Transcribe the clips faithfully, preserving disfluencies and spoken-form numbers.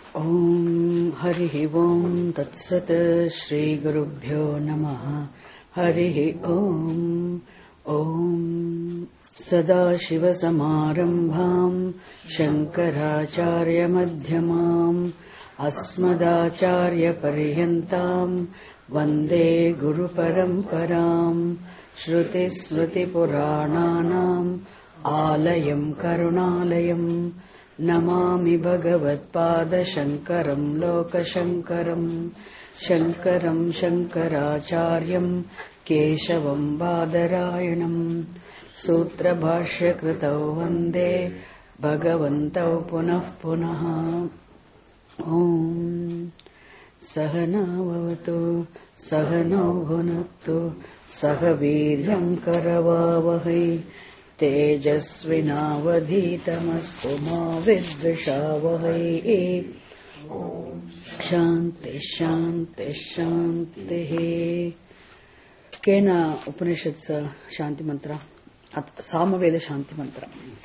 Om Harihi Om Tat Sat Shri Gurubhyo Namaha Harihi Om Om Sadashiva Samarambham Shankaracharya Madhyamam Asmadacharya Paryantam Vande Guru Paramparam Shruti Smriti Purananam Alayam Karunalayam Namami Bhagavatpada Shankaram Lokashankaram Shankaram Shankaracharyam Keshavam Badarayanam Sutra Bhashya Kritau Vande Bhagavantau Punah Punah Om Sahana Bhavatu Sahano Bhunaktu Sahaviryam Karavavahai Tejasvinavadhitamastu ma vidvishavahai. Shanti Shanti Shanti. Kena Upanishad's Shanti Mantra, Samaveda Shanti Mantra.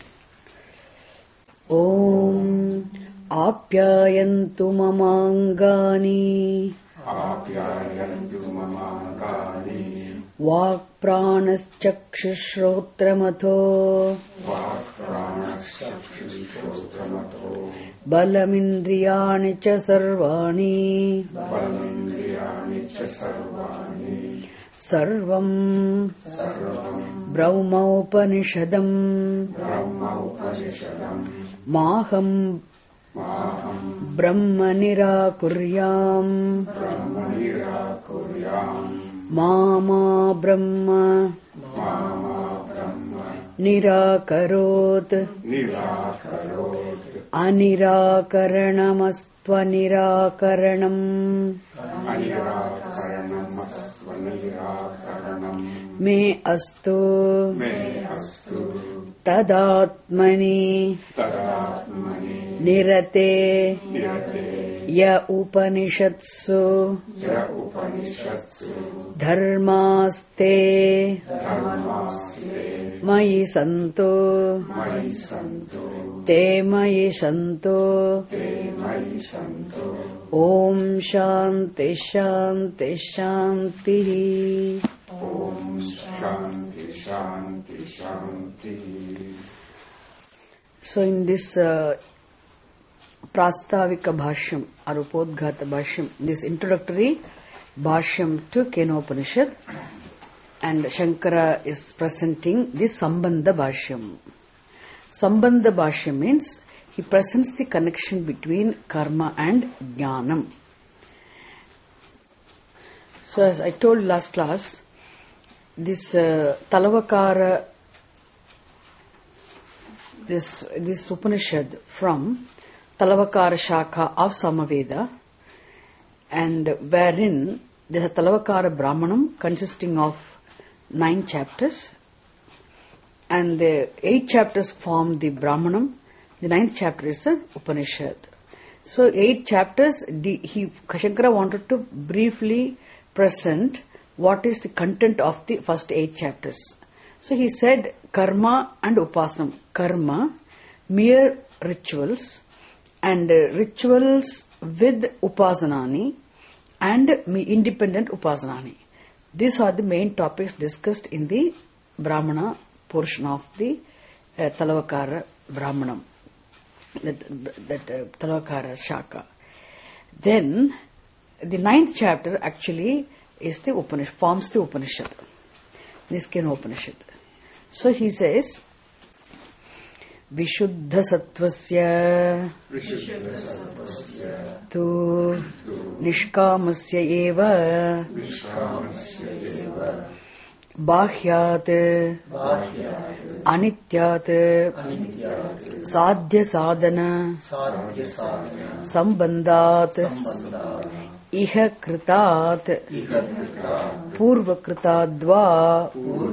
Om Apyayantu mamangani Apyayantu mamangani Vak pranas chakshushrotramatho Vak pranas chakshushrotramatho Balamindriyani cha sarvani Balamindriyani cha sarvani Sarvam Sarvam Brahma Upanishadam Brahma Upanishadam Maham Maham Brahma nirakuryam Brahma nirakuryam Mama Brahma Mama Brahma Nirakarot Nirakarot Anirakaranamastva nirakaranam Anirakaranamastva nirakaranam Me astu Me astu Tadatmani Tadatmani Nirate Nirate Ya Upanishatsu Ya Upanishatsu Dharmaste Dharmaste Mayi Santo Mayi Santo Te Mayi Santo Te Mayi Santo Om Shanti Shanti Shanti Om Shanti Shanti Shanti. So in this uh, Prastavika Bhashyam or Upodghata Bhashyam, this introductory Bhashyam to Kenopanishad, and Shankara is presenting the Sambandha Bhashyam. Sambandha Bhashyam means he presents the connection between karma and jnanam. So as I told last class, this uh, Talavakara, this, this Upanishad from Talavakara Shakha of Samaveda, and wherein there is a Talavakara Brahmanam consisting of nine chapters, and the eight chapters form the Brahmanam, the ninth chapter is the Upanishad. So eight chapters, he, Shankara wanted to briefly present what is the content of the first eight chapters. So he said karma and upasanam. Karma, mere rituals, and uh, rituals with upasanani and independent upasanani. These are the main topics discussed in the Brahmana portion of the uh, Talavakara Brahmanam, that, that uh, Talavakara Shaka. Then the ninth chapter actually is the Upanishad, forms the Upanishad, Niskena Upanishad. So he says, Vishuddha Sattvasya Tu Nishkamasya Eva Bhahyat Anityat Sadhya Sadhana Sambandhat Iha Kritat Purva Kritadva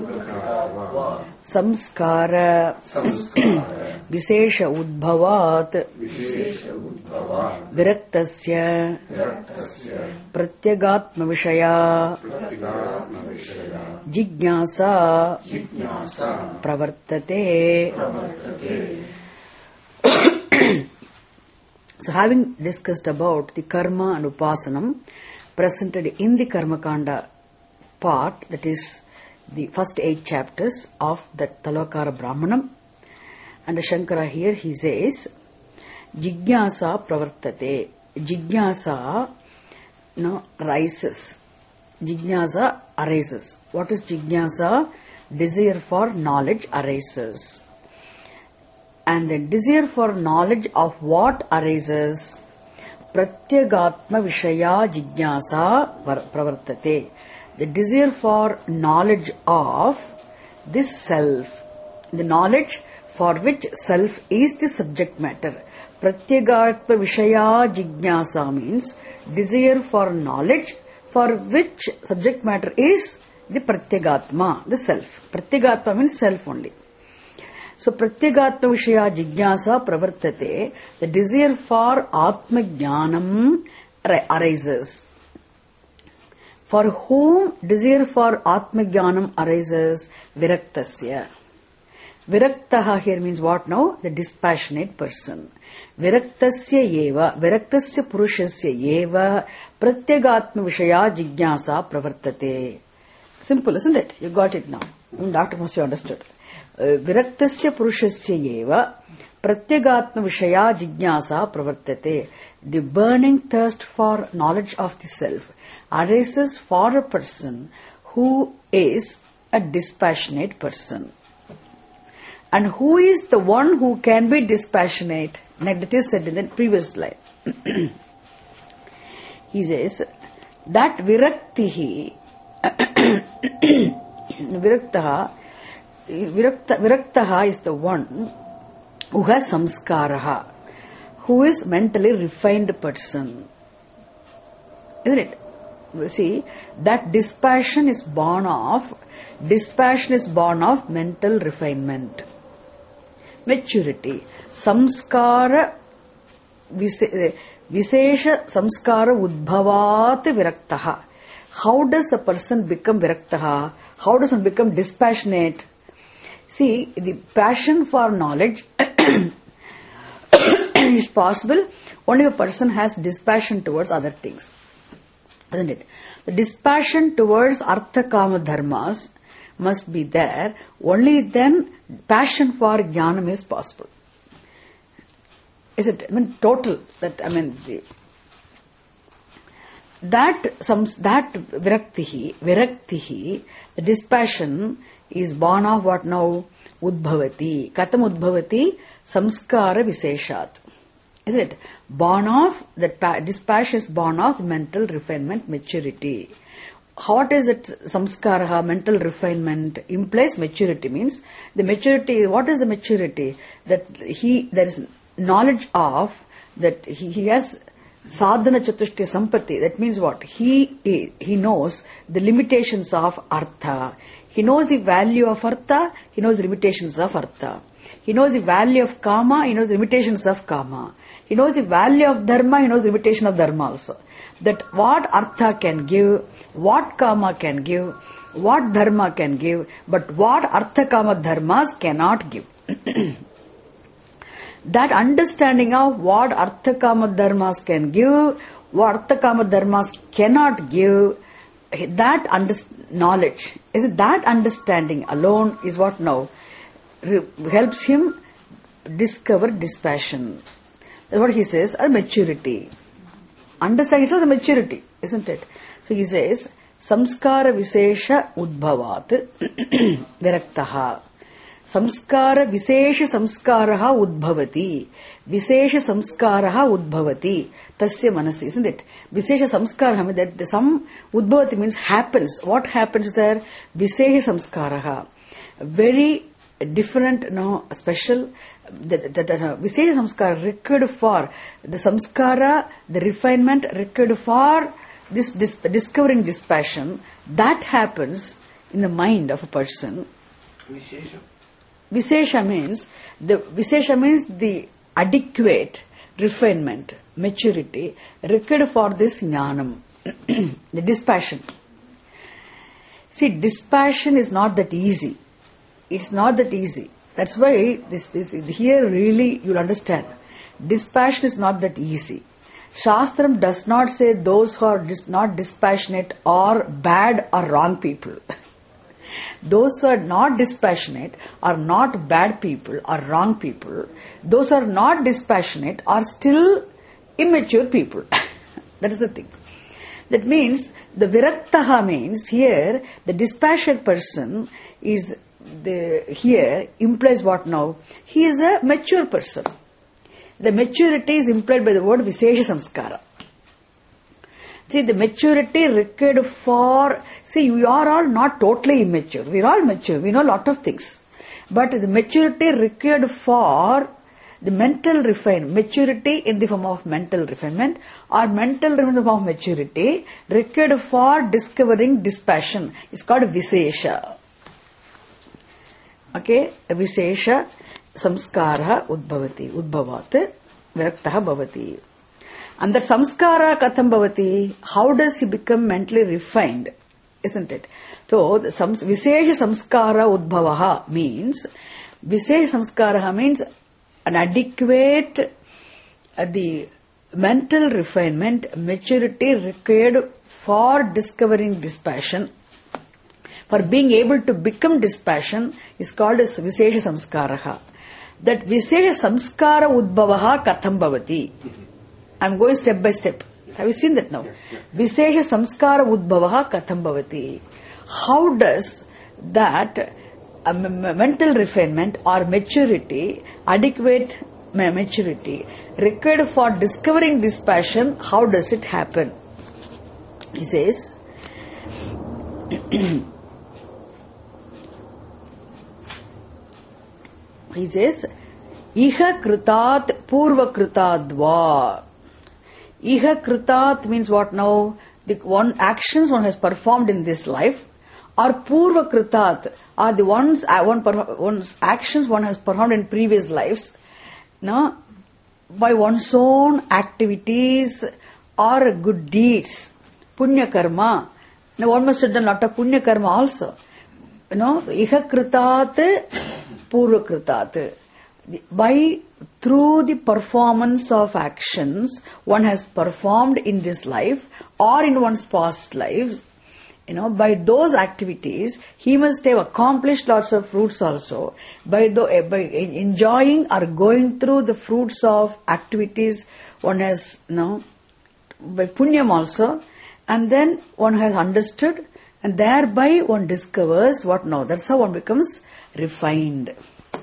Samskara Visesha Udbhavat Viraktasya Pratyagatma Vishaya Jignasa Pravartate. So having discussed about the karma and upasanam presented in the Karmakanda part, that is the first eight chapters of the Talavakara Brahmanam, and Shankara here he says, Jigyasa pravartate. Jigyasa no, rises. Jigyasa arises. What is Jigyasa? Desire for knowledge arises. And the desire for knowledge of what arises? Pratyagatma Vishaya Jigyasa pravartate. The desire for knowledge of this self, the knowledge for which self is the subject matter. Pratyagatma Vishaya Jigyasa means desire for knowledge for which subject matter is the Pratyagatma, the self. Pratyagatma means self only. So Pratyagatma Vishaya Jigyasa pravartate, the desire for Atma Jnanam arises. For whom desire for Atma Jnanam arises? Viraktasya. Viraktaha here means what now? The dispassionate person. Viraktasya eva, Viraktasya Purushasya eva, Pratyagatma Vishaya Jigyasa pravartate. Simple, isn't it? You got it now. Doctor must have understood. Uh, Viraktasya Purushasya eva, Pratyagatma Vishaya Jigyasa pravartate. The burning thirst for knowledge of the self arises for a person who is a dispassionate person. And who is the one who can be dispassionate? Like that is said in the previous slide. He says that viraktihi viraktaha virakta, viraktaha is the one who has samskaraha, who is mentally refined person. Isn't it? See, that dispassion is born of dispassion is born of mental refinement, maturity. Samskara vise, Vishesha samskara udbhavat viraktaha. How does a person become viraktaha? How does one become dispassionate? See, the passion for knowledge is possible only if a person has dispassion towards other things. Isn't it? The dispassion towards artha kama dharmas must be there. Only then passion for jnanam is possible. Is it? I mean, total. That I mean, the, that some that viraktihi, viraktihi, the dispassion is born of what now? Udbhavati. Katam udbhavati? Samskara viseshat. Is it? Born of that dispassion is born of mental refinement, maturity. What is it? Samskara, mental refinement implies maturity. Means the maturity. What is the maturity? That he there is knowledge of that he, he has sadhana chatushti sampatti. That means what? He, he he knows the limitations of artha. He knows the value of artha. He knows the limitations of artha. He knows the value of kama. He knows the limitations of kama. He knows the value of dharma. He knows the limitation of dharma also. That what artha can give, what kama can give, what dharma can give, but what artha kama dharmas cannot give. That understanding of what artha kama dharmas can give, what artha kama dharmas cannot give, that under- knowledge, is it that understanding alone is what now re- helps him discover dispassion. That's what he says, a maturity. Understanding is also maturity, isn't it? So he says, samskara visesha udbhavat viraktaha. Samskara Vishesha Samskaraha Udbhavati. Vishesha Samskaraha Udbhavati. Tasya Manasi, isn't it? Vishesha Samskaraha, that the some Udbhavati means happens. What happens there? Vishesha Samskaraha. Very different, no, special. That, that, that uh, Vishesha Samskara required for the Samskara, the refinement required for this, this discovering this passion. That happens in the mind of a person. Vishesha. Vishesha means the Vishesha means the adequate refinement, maturity required for this jnanam, the dispassion. See, dispassion is not that easy. It's not that easy. That's why this, this here really you'll understand. dispassion is not that easy. Shastram does not say those who are dis- not dispassionate are bad or wrong people. Those who are not dispassionate are not bad people or wrong people. Those who are not dispassionate are still immature people. That is the thing. That means the viraktaha means here the dispassionate person is the here implies what now? He is a mature person. The maturity is implied by the word Visesha Samskara. See, the maturity required for, see, we are all not totally immature. We are all mature. We know a lot of things. But the maturity required for the mental refinement, maturity in the form of mental refinement or mental refinement in the form of maturity required for discovering dispassion is called Visesha. Okay, Visesha Samskara Udbhavati, Udbhavat Viraktaha Bhavati. And the Samskara Katham Bhavati, how does he become mentally refined? Isn't it? So, the sams, Visesha Samskara Udbhavaha means, Visesha Samskara means an adequate, uh, the mental refinement, maturity required for discovering dispassion, for being able to become dispassion is called as Visesha Samskaraha. That Visesha Samskara Udbhavaha Katham Bhavati. I am going step by step. Have you seen that now? Visesha Samskara Udbhavaha Katham Bhavati. How does that uh, mental refinement or maturity, adequate maturity, required for discovering dispassion, how does it happen? He says, he says, Iha Kritat Purva Kritadva. Iha Kritat means what now? The one actions one has performed in this life, or Purva Kritat are the ones one, one's actions one has performed in previous lives. Now, by one's own activities or good deeds, Punya Karma. Now, one must have done a lot of Punya Karma also. You know, Iha Kritat Purva Kritat. By through the performance of actions one has performed in this life or in one's past lives, you know, by those activities he must have accomplished lots of fruits also. By the by enjoying or going through the fruits of activities one has, you know, by punyam also, and then one has understood, and thereby one discovers what now. That's how one becomes refined.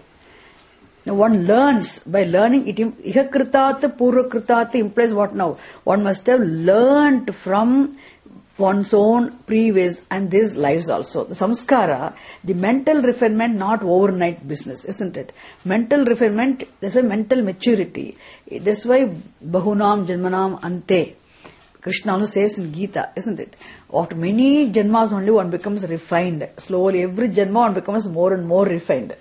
Now one learns, by learning it, Iha Kritat Purva Kritat implies what now? One must have learned from one's own previous and these lives also. The samskara, the mental refinement, not overnight business, isn't it? Mental refinement, that's a mental maturity. That's why Bahunam Janmanam Ante. Krishna also says in Gita, isn't it? After many janmas only one becomes refined. Slowly, every janma one becomes more and more refined.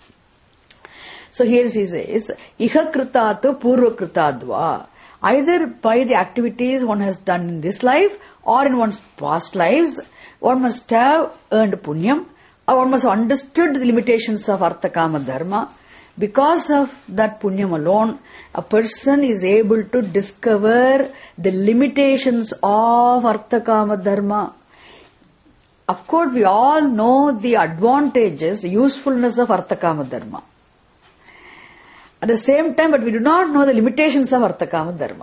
So here he says, Iha Kritatu Purva Kritadva. Either by the activities one has done in this life or in one's past lives, one must have earned punyam, or one must have understood the limitations of Artha Kama Dharma. Because of that punyam alone, a person is able to discover the limitations of Artha Kama Dharma. Of course, we all know the advantages, usefulness of Artha Kama Dharma. At the same time, but we do not know the limitations of Artha Kama Dharma.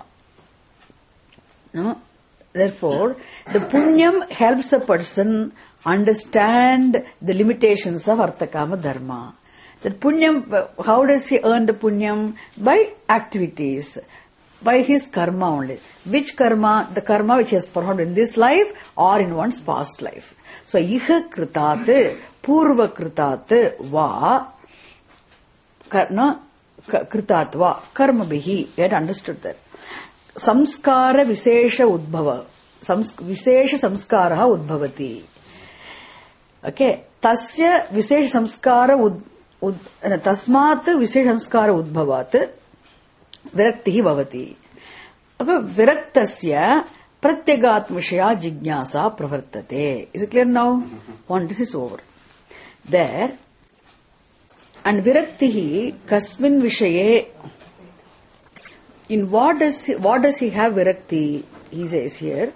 No? Therefore, the punyam helps a person understand the limitations of Artha Kama Dharma. That punyam, how does he earn the punyam? By activities, by his karma only. Which karma? The karma which he has performed in this life or in one's past life. So, Iha Kritat, Purva Kritat, Va, Karna, Kritatva, Karma Bihi. You had understood that. Samskara Visesha Udbhava. Visesha Samskara Udbhavati. Okay. Tasya Visesha Samskara Ud, ud, Tasmat Visesha Samskara Udbhavat Viraktihi Bhavati. Viraktasya Pratyagatmashaya Jignasa Pravartate. Is it clear now? One, this is over. There. And Viraktihi Kasmin Vishaye in what does he, what does he have virakti? He says here,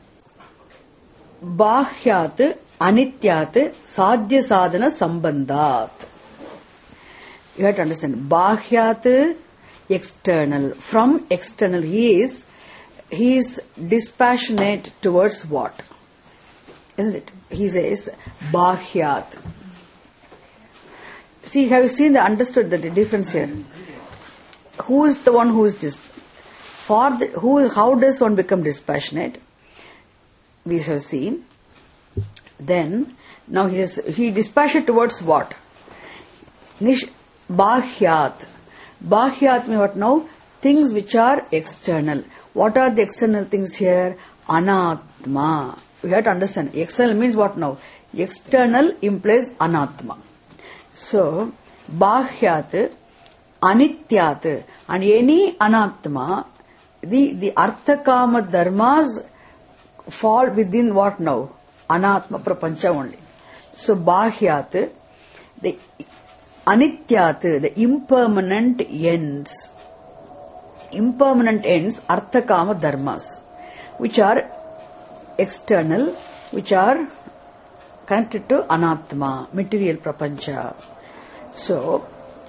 Bahyat Anityat Sadhya Sadhana Sambandhat. You have to understand. Bahyat, external. From external, he is he is dispassionate towards what? Isn't it? He says Bahyat. See, have you seen the understood the difference here? Who is the one who is dis? For the, who? How does one become dispassionate? We have seen. Then now he is he dispassionate towards what? Nish Bahyat. Bahyat means what now? Things which are external. What are the external things here? Anatma. We have to understand. External means what now? External implies anatma. So, Bahyat, Anityat, and any anatma, the, the Arthakama dharmas fall within what now? Anatma prapancha only. So, Bahyat, the Anityat, the impermanent ends. Impermanent ends, Arthakama dharmas, which are external, which are connected to anatma, material prapancha. So,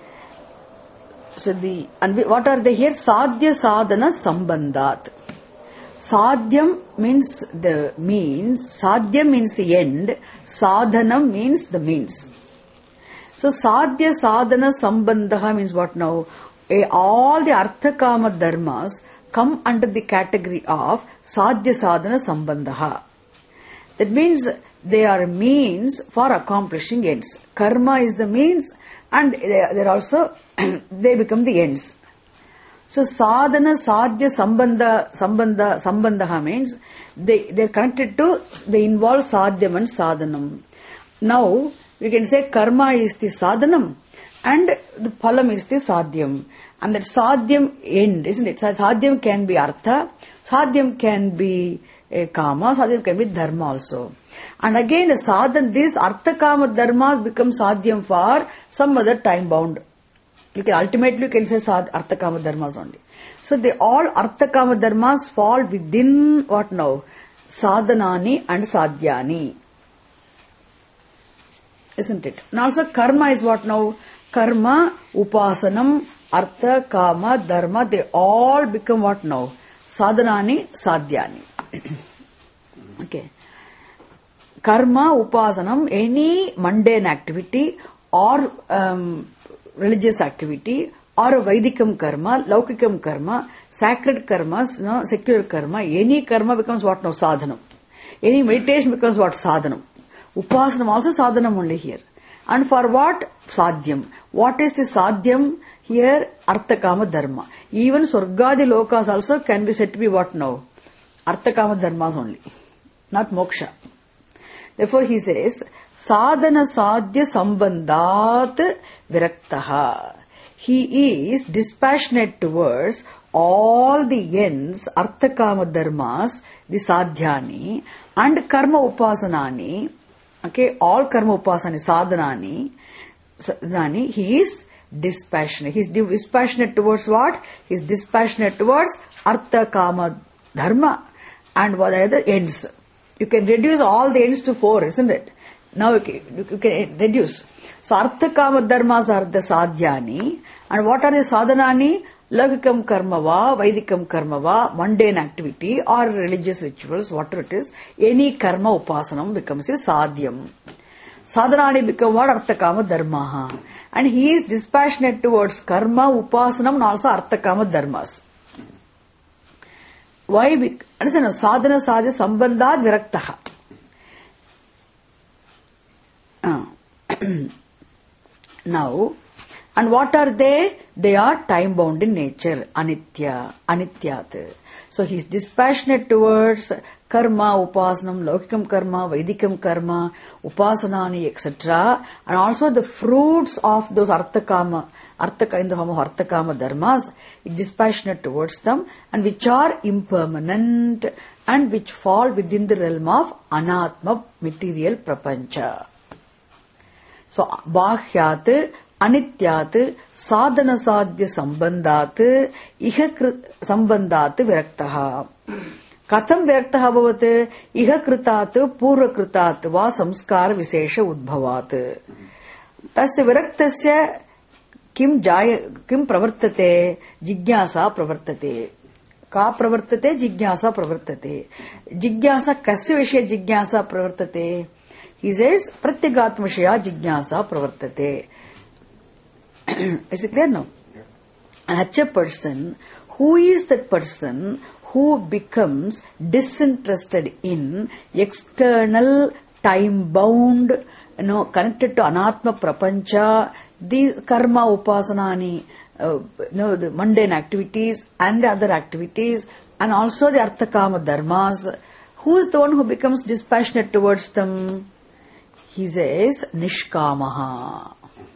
so the and we, what are they here? Sadhya sadhana sambandhat. Sadhyam means the means. Sadhyam means the end. Sadhanam means the means. So, sadhya sadhana sambandha means what now? A, all the arthakama dharmas come under the category of sadhya sadhana sambandha. That means they are means for accomplishing ends. Karma is the means, and they are also they become the ends. So sadhana, sadhya, sambandha, sambandha, sambandha means they they are connected to, they involve sadhyam and sadhanam. Now we can say karma is the sadhanam and the phalam is the sadhyam, and that sadhyam end, isn't it? Sadhyam can be artha, sadhyam can be a kama, sadhyam can be dharma also. And again, a sadhan, this artha kama dharmas become sadhyam for some other time bound. You can ultimately you can say sad, artha kama dharmas only. So they all artha kama dharmas fall within what now? Sadhanani and sadhyani. Isn't it? And also karma is what now? Karma, upasanam, artha, kama, dharma, they all become what now? Sadhanani, sadhyani. Okay. Karma, upasanam, any mundane activity or um, religious activity or a Vaidikam karma, Laukikam karma, sacred karmas, no, secular karma, any karma becomes what now? Sadhanam. Any meditation becomes what? Sadhanam. Upasanam also sadhanam only here. And for what? Sadhyam. What is the sadhyam? Here, arthakama dharma. Even Surgadi lokas also can be said to be what now? Arthakama dharmas only. Not moksha. Therefore he says, sadhana sadhya sambandhat viraktaha. He is dispassionate towards all the ends, arthakama dharmas, the sadhyani, and karma upasanani, okay, all karma upasani, sadhanani, sadhanani, he is dispassionate. He is dispassionate towards what? He is dispassionate towards arthakama dharma and what are the ends. You can reduce all the ends to four, isn't it? Now you can, you can reduce. So, arthakama dharmas are the sadhyani. And what are the sadhanani? Laukikam karma va, Vaidikam karma va, mundane activity or religious rituals, whatever it is. Any karma upasanam becomes a sadhyam. Sadhanani become what? Arthakama dharmaha. And he is dispassionate towards karma, upasanam and also arthakama dharmas. Why? Understand? Sadhana sadhya sambandhat viraktaha. Uh. Now, and what are they? They are time bound in nature. Anitya, anityat. So he is dispassionate towards karma, upasanam, laukikam karma, vaidikam karma, upasanani, et cetera. And also the fruits of those arthakama, arthaka in the form of arthakama dharmas, is dispassionate towards them, and which are impermanent and which fall within the realm of anatma, material prapancha. So, bahyat, Anityat sadhana sadhya sambandhat iha sambandhat viraktaha. Katham viraktaha bhavate iha kritat purva kritat va samskara visesha udbhavat. Tasya viraktasya kim jaya kim pravartate jigyasa pravartate. Ka pravartate jigyasa pravartate. Jigyasa kasya vishaya jigyasa pravartate. He says pratyagatma vishaya jigyasa pravartate. Is it clear now? And such a person, who is that person who becomes disinterested in external, time-bound, you know, connected to anatma prapancha, the karma upasanani, uh, you know, the mundane activities and the other activities, and also the arthakama dharmas. Who is the one who becomes dispassionate towards them? He says, nishkamaha.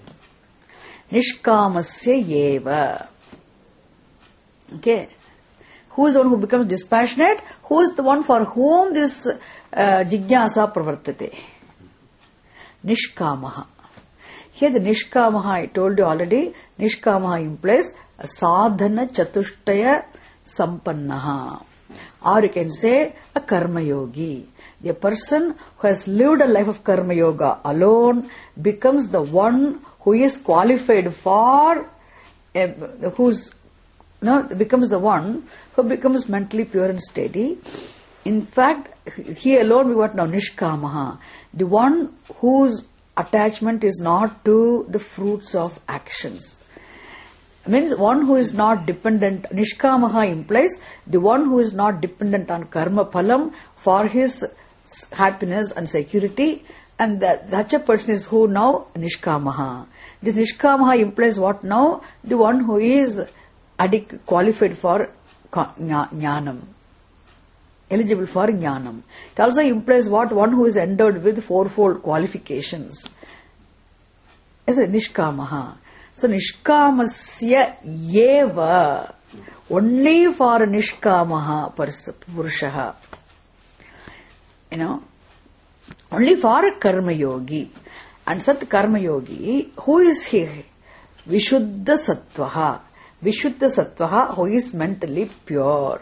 Nishkamasya eva. Okay. Who is the one who becomes dispassionate? Who is the one for whom this uh, jigyasa pravartate? Nishkamaha. Here the nishkamaha, I told you already, nishkamaha implies a sadhana chatushtaya sampannaha. Or you can say a karma yogi. The person who has lived a life of karma yoga alone becomes the one who is qualified for, uh, who's, no, becomes the one who becomes mentally pure and steady. In fact, he alone we want now nishkamaha, the one whose attachment is not to the fruits of actions. Means one who is not dependent. Nishkamaha implies the one who is not dependent on karma phalam for his happiness and security, and that such a person is who now nishkamaha. This nishkamaha implies what now? The one who is adequate, qualified for jnanam, eligible for jnanam. It also implies what? One who is endowed with fourfold qualifications. Is it nishkamaha? So nishkamasya yeva, only for nishkamaha purushaha. You know, only for a karma yogi. And sat karma yogi, who is he? Vishuddha sattvaha. Vishuddha sattvaha, who is mentally pure.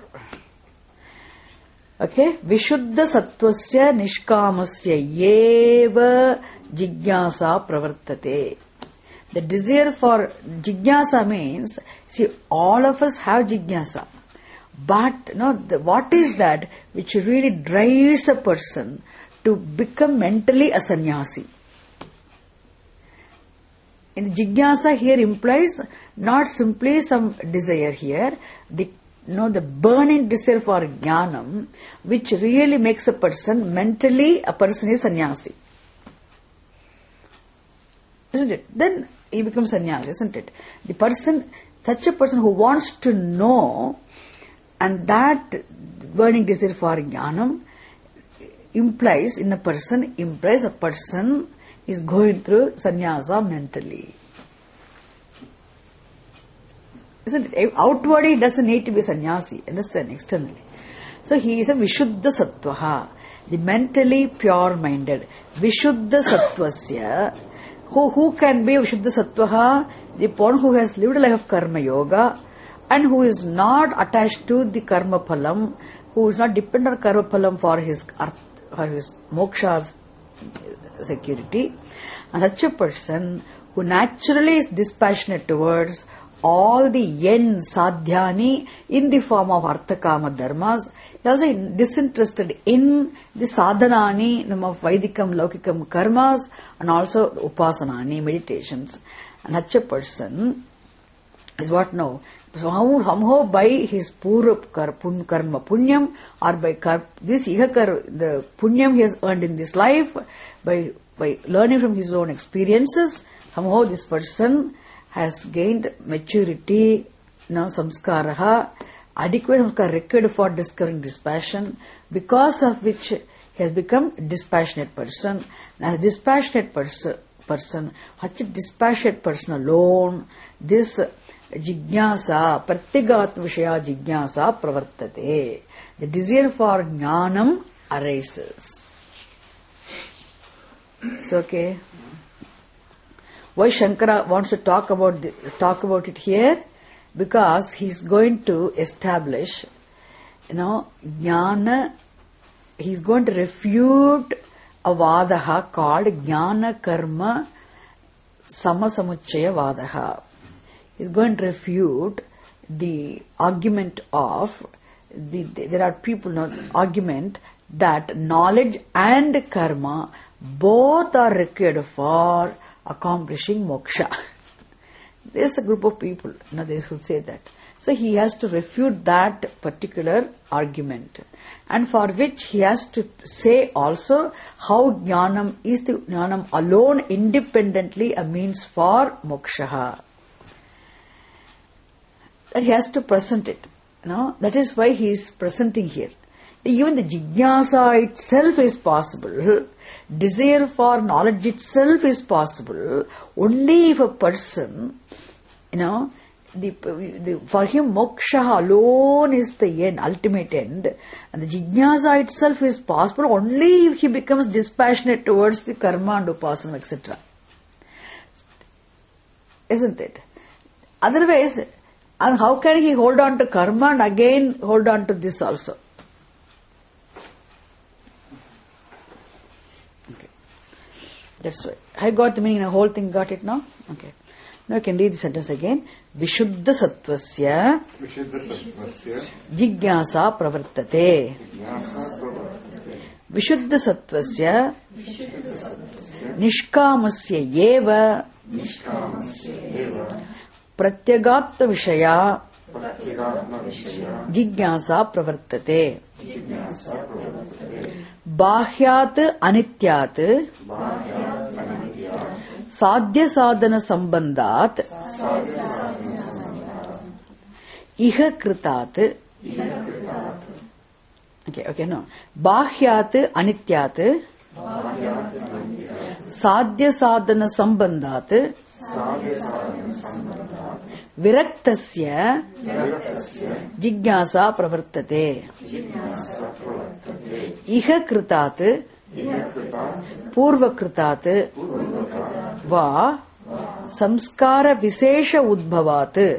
Okay? Vishuddha sattvasya nishkamasya yeva jigyasa pravartate. The desire for jigyasa means, see, all of us have jigyasa. But, no, the, what is that which really drives a person to become mentally a sannyasi? In jigyasa here implies not simply some desire here, the, no, the burning desire for jnanam, which really makes a person mentally, a person is sannyasi. Isn't it? Then he becomes sannyasi, isn't it? The person, such a person who wants to know, and that burning desire for jnanam implies in a person, implies a person is going through sannyasa mentally. Isn't it? Outwardly he doesn't need to be sannyasi, understand, externally. So he is a Vishuddha Sattvaha, the mentally pure-minded. Vishuddha Sattvasya. Who, who can be Vishuddha Sattvaha? The one who has lived a life of karma yoga and who is not attached to the karma phalam, who is not dependent on karma phalam for his, for his moksha security. And such a person who naturally is dispassionate towards all the ends sadhyani in the form of arthakama dharmas. He also disinterested in the sadhanani of Vaidikam, Laukikam karmas and also upasanani, meditations. And such a person is what now? Somehow by his pura karma punyam or by kar, this ihakar, the punyam he has earned in this life, by, by learning from his own experiences, somehow this person has gained maturity, you know, samskaraha, adequate samskara required for discovering dispassion, because of which he has become a dispassionate person. And as a dispassionate pers- person, such a dispassionate person alone, this jigyasa, pratyagatma vishaya jigyasa pravartate. The desire for jnanam arises. It's okay. Why Shankara wants to talk about the, talk about it here? Because he's going to establish, you know, jnana. He's going to refute a vadaha called jnana karma samasamuchaya vadaha. He's going to refute the argument of the, the there are people not argument that knowledge and karma both are required for accomplishing moksha. There's a group of people, you know, they would say that. So he has to refute that particular argument, and for which he has to say also how jnanam is the jnanam alone independently a means for moksha. That he has to present it. You know, that is why he is presenting here. Even the jigyasa itself is possible. Desire for knowledge itself is possible. Only if a person, you know, the, the, for him moksha alone is the end, ultimate end. And the jigyasa itself is possible only if he becomes dispassionate towards the karma and upasana, et cetera. Isn't it? Otherwise, and how can he hold on to karma and again hold on to this also? Okay. That's why. I got the meaning, the whole thing got it now? Okay. Now I can read the sentence again. Vishuddha sattvasya jigyasa pravartate. Vishuddha sattvasya nishkamasya eva pratyagatta vishaya jigyasa pravartate. Bahyat anityat sadhya sadhana sambandhat iha kritat. Okay, okay, no. Bahyat anityat sadhya sadhana sambandhat viraktasya jigyasa pravartate. Iha kritat purva kritat va samskara vishesha udbhavat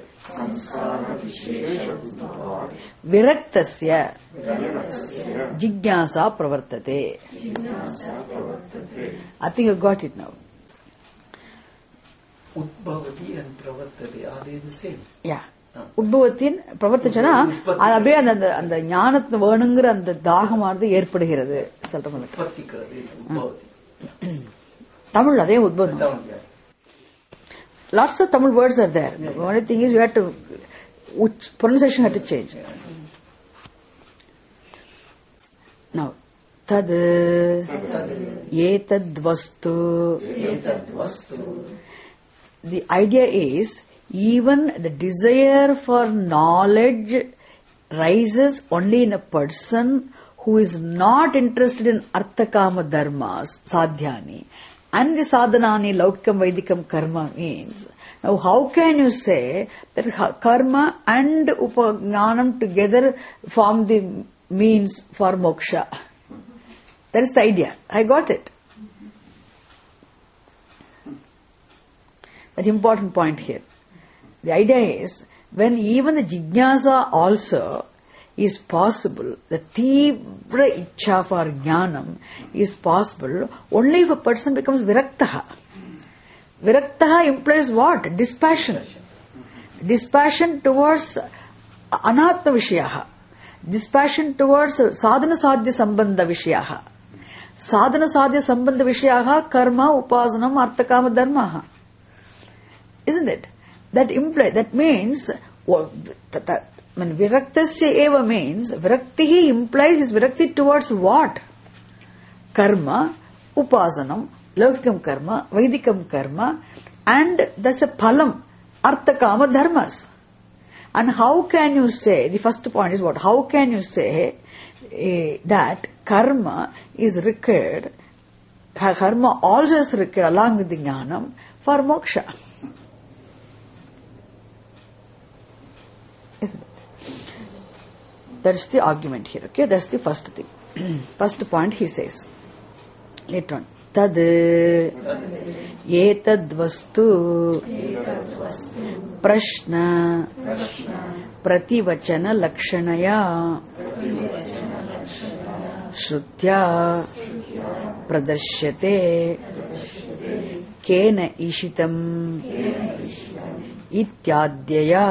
viraktasya jigyasa pravartate. I think you got it now. Udbhavati and pravartate, are they the same? Yeah. உட்பவத்தின் பிரவர்த்தனா அது அப்படியே அந்த அந்த ஞானத்தை வேணுங்கிற அந்த தாகமானது ஏற்படுகிறது சொல்றோம். தமிழ் அதே உத்பவம். Lots of Tamil words are there. The only thing is you have to pronunciation had to change. Now tad etad vastu. The idea is even the desire for knowledge rises only in a person who is not interested in arthakama dharmas, sadhyani, and the sadhanani, laukam, vaidikam, karma means. Now how can you say that karma and upagnanam together form the means for moksha? That is the idea. I got it. That important point here. The idea is, when even the jigyasa also is possible, the tibra ichcha for jnanam is possible only if a person becomes viraktaha. Viraktaha implies what? Dispassion. Dispassion towards anatma vishayaha. Dispassion towards sadhana sadhya sambandha vishayaha. Sadhana sadhya sambandha vishayaha karma, upasanam, arthakama dharmaha. Isn't it? That implies, that means, well, that, that, when viraktasya eva means, viraktihi implies his virakti towards what? Karma, upasanam, laukikam karma, vaidikam karma, and that's a phalam, arthakama dharmas. And how can you say, the first point is what? How can you say uh, that karma is required, karma also is required along with the jnanam for moksha? That's the argument here, okay? That's the first thing. First point he says. Later on. tad etad vastu prashna prativachana lakshanaya shrutya pradarsyate kena ishitam ityadhyaya.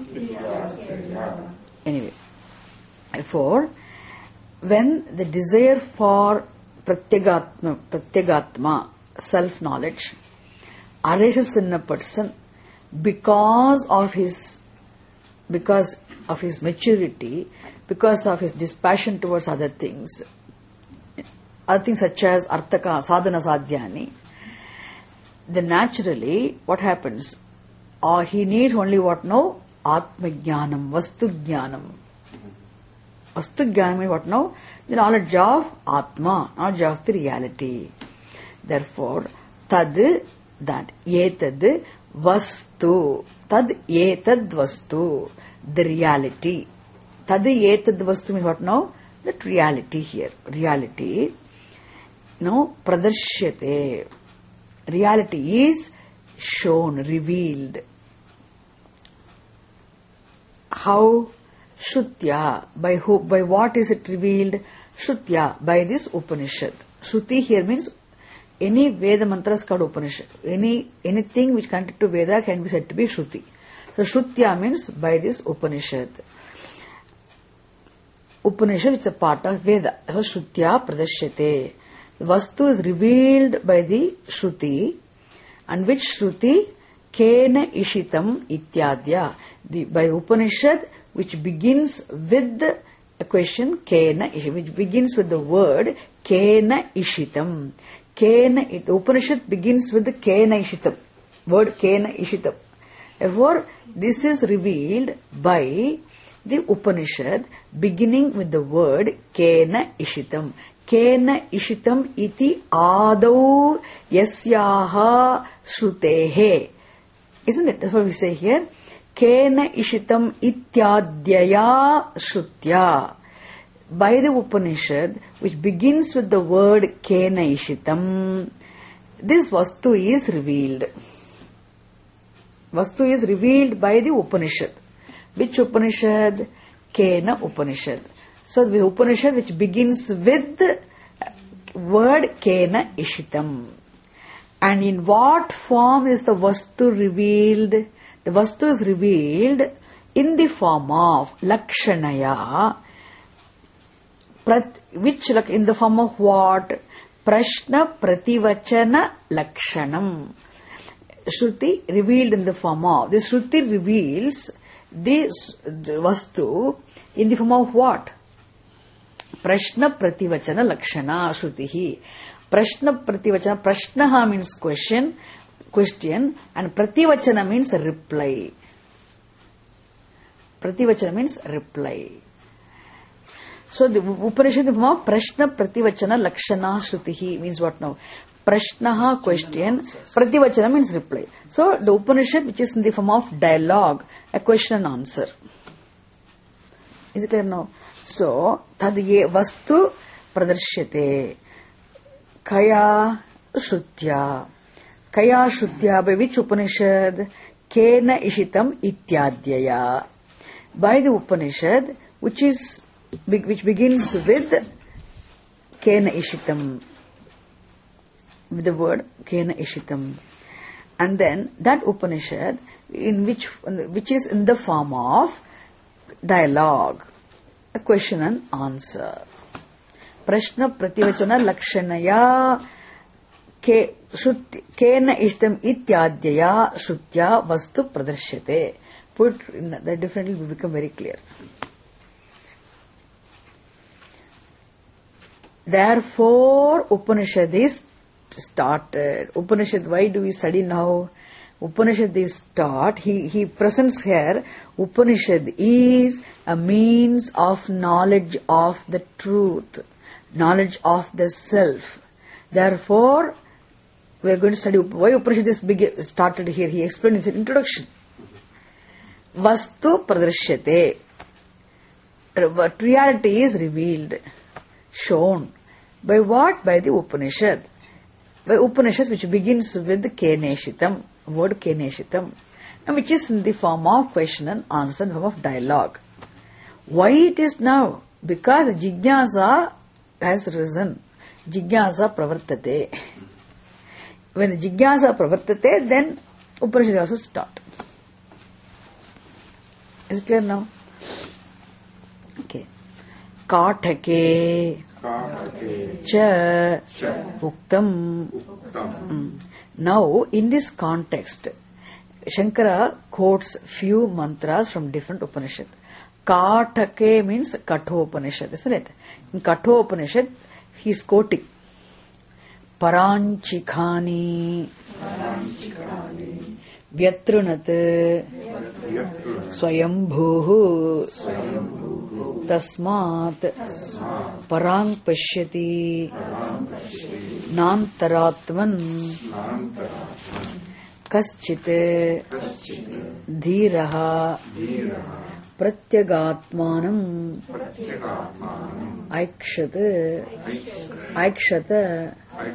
Anyway, therefore, when the desire for pratyagatma, pratyagatma self-knowledge arises in a person because of his because of his maturity, because of his dispassion towards other things, other things such as arthaka, sadhana, sadhyani, then naturally what happens? Or he needs only what now? Atma jnanam, vastu jnanam. Vastu jnanam means what now? The knowledge of Atma, knowledge of the reality. Therefore, tad, that, etad, vastu, tad, etad, vastu, the reality. Tad, etad, vastu means what now? That reality here. Reality, no, pradarsyate. Reality is shown, revealed. How? Shrutya. By who? By what is it revealed? Shrutya. By this Upanishad. Shruti here means any Veda mantras called Upanishad. Any anything which connected to Veda can be said to be Shruti. So Shrutya means by this Upanishad. Upanishad is a part of Veda. So Shrutya pradarsyate. The Vastu is revealed by the Shruti, and which Shruti? Kena ishitam ityadya. The, by Upanishad, which begins with a question, Kena ishitam, which begins with the word Kena ishitam. Kena, it, Upanishad begins with the Kena ishitam, word Kena ishitam. Therefore, this is revealed by the Upanishad beginning with the word Kena ishitam. Kena ishitam iti adau yasyaha shrutehe. Isn't it? That's what we say here. Kena ishitam ityadhyaya shrutya. By the Upanishad, which begins with the word Kena ishitam, this Vastu is revealed. Vastu is revealed by the Upanishad. Which Upanishad? Kena Upanishad. So the Upanishad which begins with the word Kena ishitam. And in what form is the Vastu revealed? The Vastu is revealed in the form of Lakshanaya. Which, in the form of what? Prashna Prativachana Lakshanam. Shruti revealed in the form of. The Shruti reveals the, the Vastu in the form of what? Prashna Prativachana Lakshana Shrutihi. Prashna Prativachana. Prashnaha means question, question, and Prativachana means reply. Prativachana means reply. So the Upanishad in the form of Prashna Prativachana Lakshana Shrutihi means what now? Prashnaha question, Prativachana means reply. So the Upanishad which is in the form of dialogue, a question and answer. Is it clear now? So, tadye vastu pradarsyate. Kaya Shrutya. Kaya Shrutya, by which Upanishad? Kena ishitam ityadhyaya. By the Upanishad, which is which begins with Kena ishitam, with the word Kena ishitam, and then that Upanishad in which which is in the form of dialogue, a question and answer. Prashna Prativachana Lakshanaya ke Kena ishtam ityadhyaya Shrutya Vastu Pradarsyate. Put in that differently will become very clear. Therefore, Upanishad is started. Upanishad, why do we study now? Upanishad is taught. He, he presents here, Upanishad is a means of knowledge of the truth, knowledge of the self. Therefore, we are going to study why Upanishad is big, started here. He explained in his introduction. Vastu pradarsyate. Reality is revealed, shown. By what? By the Upanishad. Upanishad which begins with Keneshitam, word Keneshitam, and which is in the form of question and answer, in the form of dialogue. Why it is now? Because Jigyasa has risen. Jigyasa pravartate. When the Jigyasa pravartate, then Upanishad also start. Is it clear now? Okay. Katake cha uktam. Mm. Now, in this context, Shankara quotes few mantras from different Upanishad. Katake means Kathopanishad, isn't it? In Kathopanishad, he is quoting Paranchikhani, Vyatrunat, Swayambhuhu, Tasmat, Parang Pashyati, Nantaratman, Kaschit, Dhiraha, Pratyagatmanam, Aikshat, Aikshat,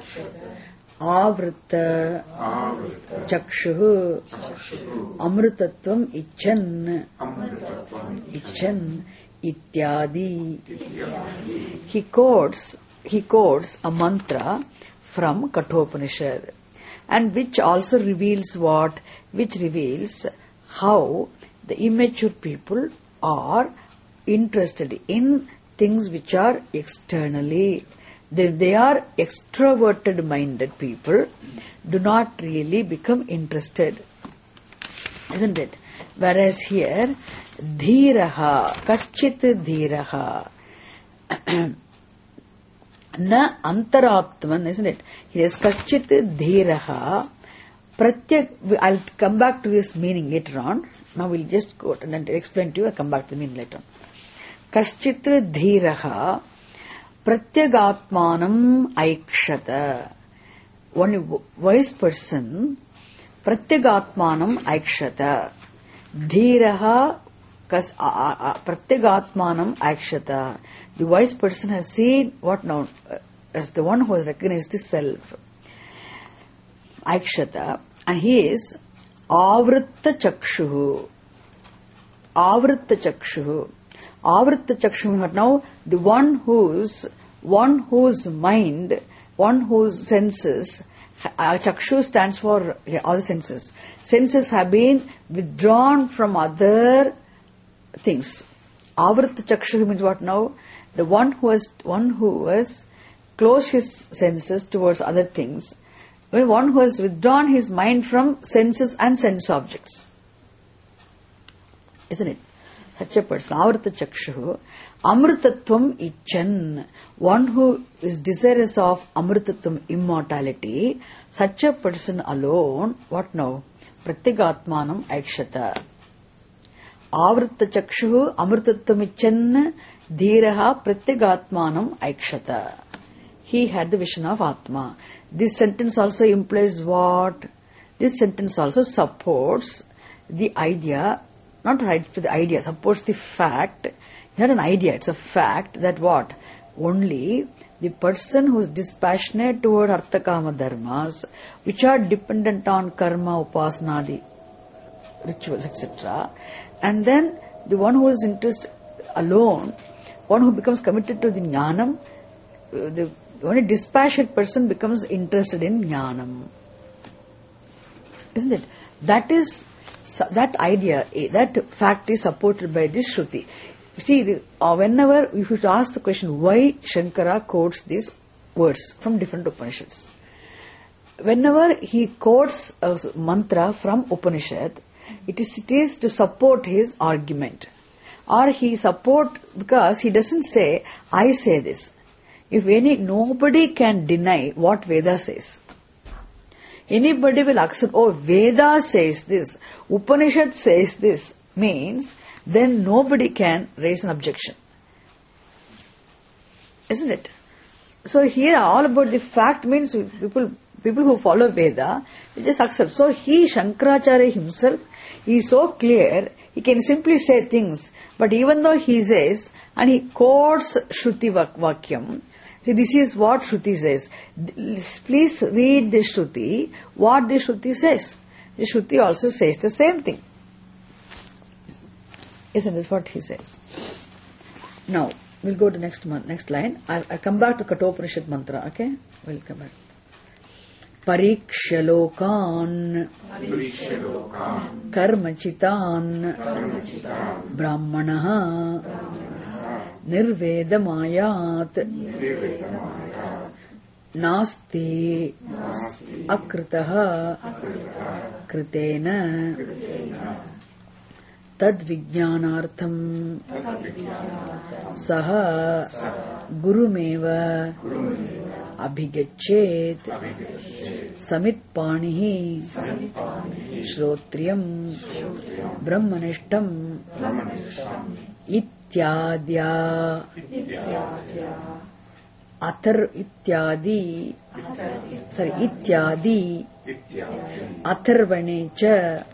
Avrita, Chakshuhu, Amrutatvam Ichan, Ichan, Ityadi. He quotes, he quotes a mantra from Kathopanishad, and which also reveals what? Which reveals how the immature people are interested in things which are externally. They, they are extroverted minded people, do not really become interested. Isn't it? Whereas here, dhiraha, kaschit dhiraha, na antaratman, isn't it? Here is kaschit dhiraha, pratyak. I'll come back to this meaning later on. Now we'll just go and then explain to you. I'll come back to the meaning later on. Kaschit dhiraha, pratyagatmanam aikshata. One wise person, pratyagatmanam aikshata. Dhiraha pratyagatmanam aikshata. The wise person has seen what now? As the one who has recognized the self. Aikshata. And he is Avritta Chakshuhu. Avritta Chakshuhu. Avritta Chakshuhu. Now, the one whose, one whose mind, one whose senses, uh, Chakshu stands for yeah, all the senses. Senses have been withdrawn from other things. Avritta Chakshuhu means what now? The one who has, one who has closed his senses towards other things. Well, one who has withdrawn his mind from senses and sense objects. Isn't it? Such a person, Avrita Chakshuhu, Amrutatvam Ichan, one who is desirous of Amrutatvam, immortality, such a person alone, what now? Pratyagatmanam Aikshata. Avrita Chakshuhu, Amrutatvam Ichan, Dhiraha Pratyagatmanam Aikshata. He had the vision of Atma. This sentence also implies what? This sentence also supports the idea, not right for the idea, supports the fact, not an idea, it's a fact that what? Only the person who is dispassionate toward Artha Kama Dharmas, which are dependent on karma, upasnadi, rituals, et cetera, and then the one who is interested alone, one who becomes committed to the jnanam, the only dispassionate person becomes interested in jnanam. Isn't it? That is, that idea, that fact is supported by this Shruti. See, the, uh, whenever you should ask the question, why Shankara quotes these words from different Upanishads? Whenever he quotes a mantra from Upanishad, it is, it is to support his argument. Or he support, because he doesn't say, I say this. If any, nobody can deny what Veda says. Anybody will accept, oh, Veda says this, Upanishad says this, means then nobody can raise an objection. Isn't it? So here all about the fact means people people who follow Veda, they just accept. So he, Shankaracharya himself, he is so clear, he can simply say things, but even though he says, and he quotes Shruti Vakyam, See, this is what Shruti says. Please read the Shruti, what the Shruti says. The Shruti also says the same thing. Isn't this what he says? Now, we'll go to next month, next line. I'll, I'll come back to Kathopanishad mantra, okay? We'll come back. Parikshalokan Karmachitan Brahmanaha Nirvedamayat Nasti Akritaha Kritena Tadvijnanartham Saha Gurumeva Abhigachet Samitpanihi Shrotriyam Brahmanishtam Ityadya Athar Ityadi Sorry Ityadi Atharvanecha.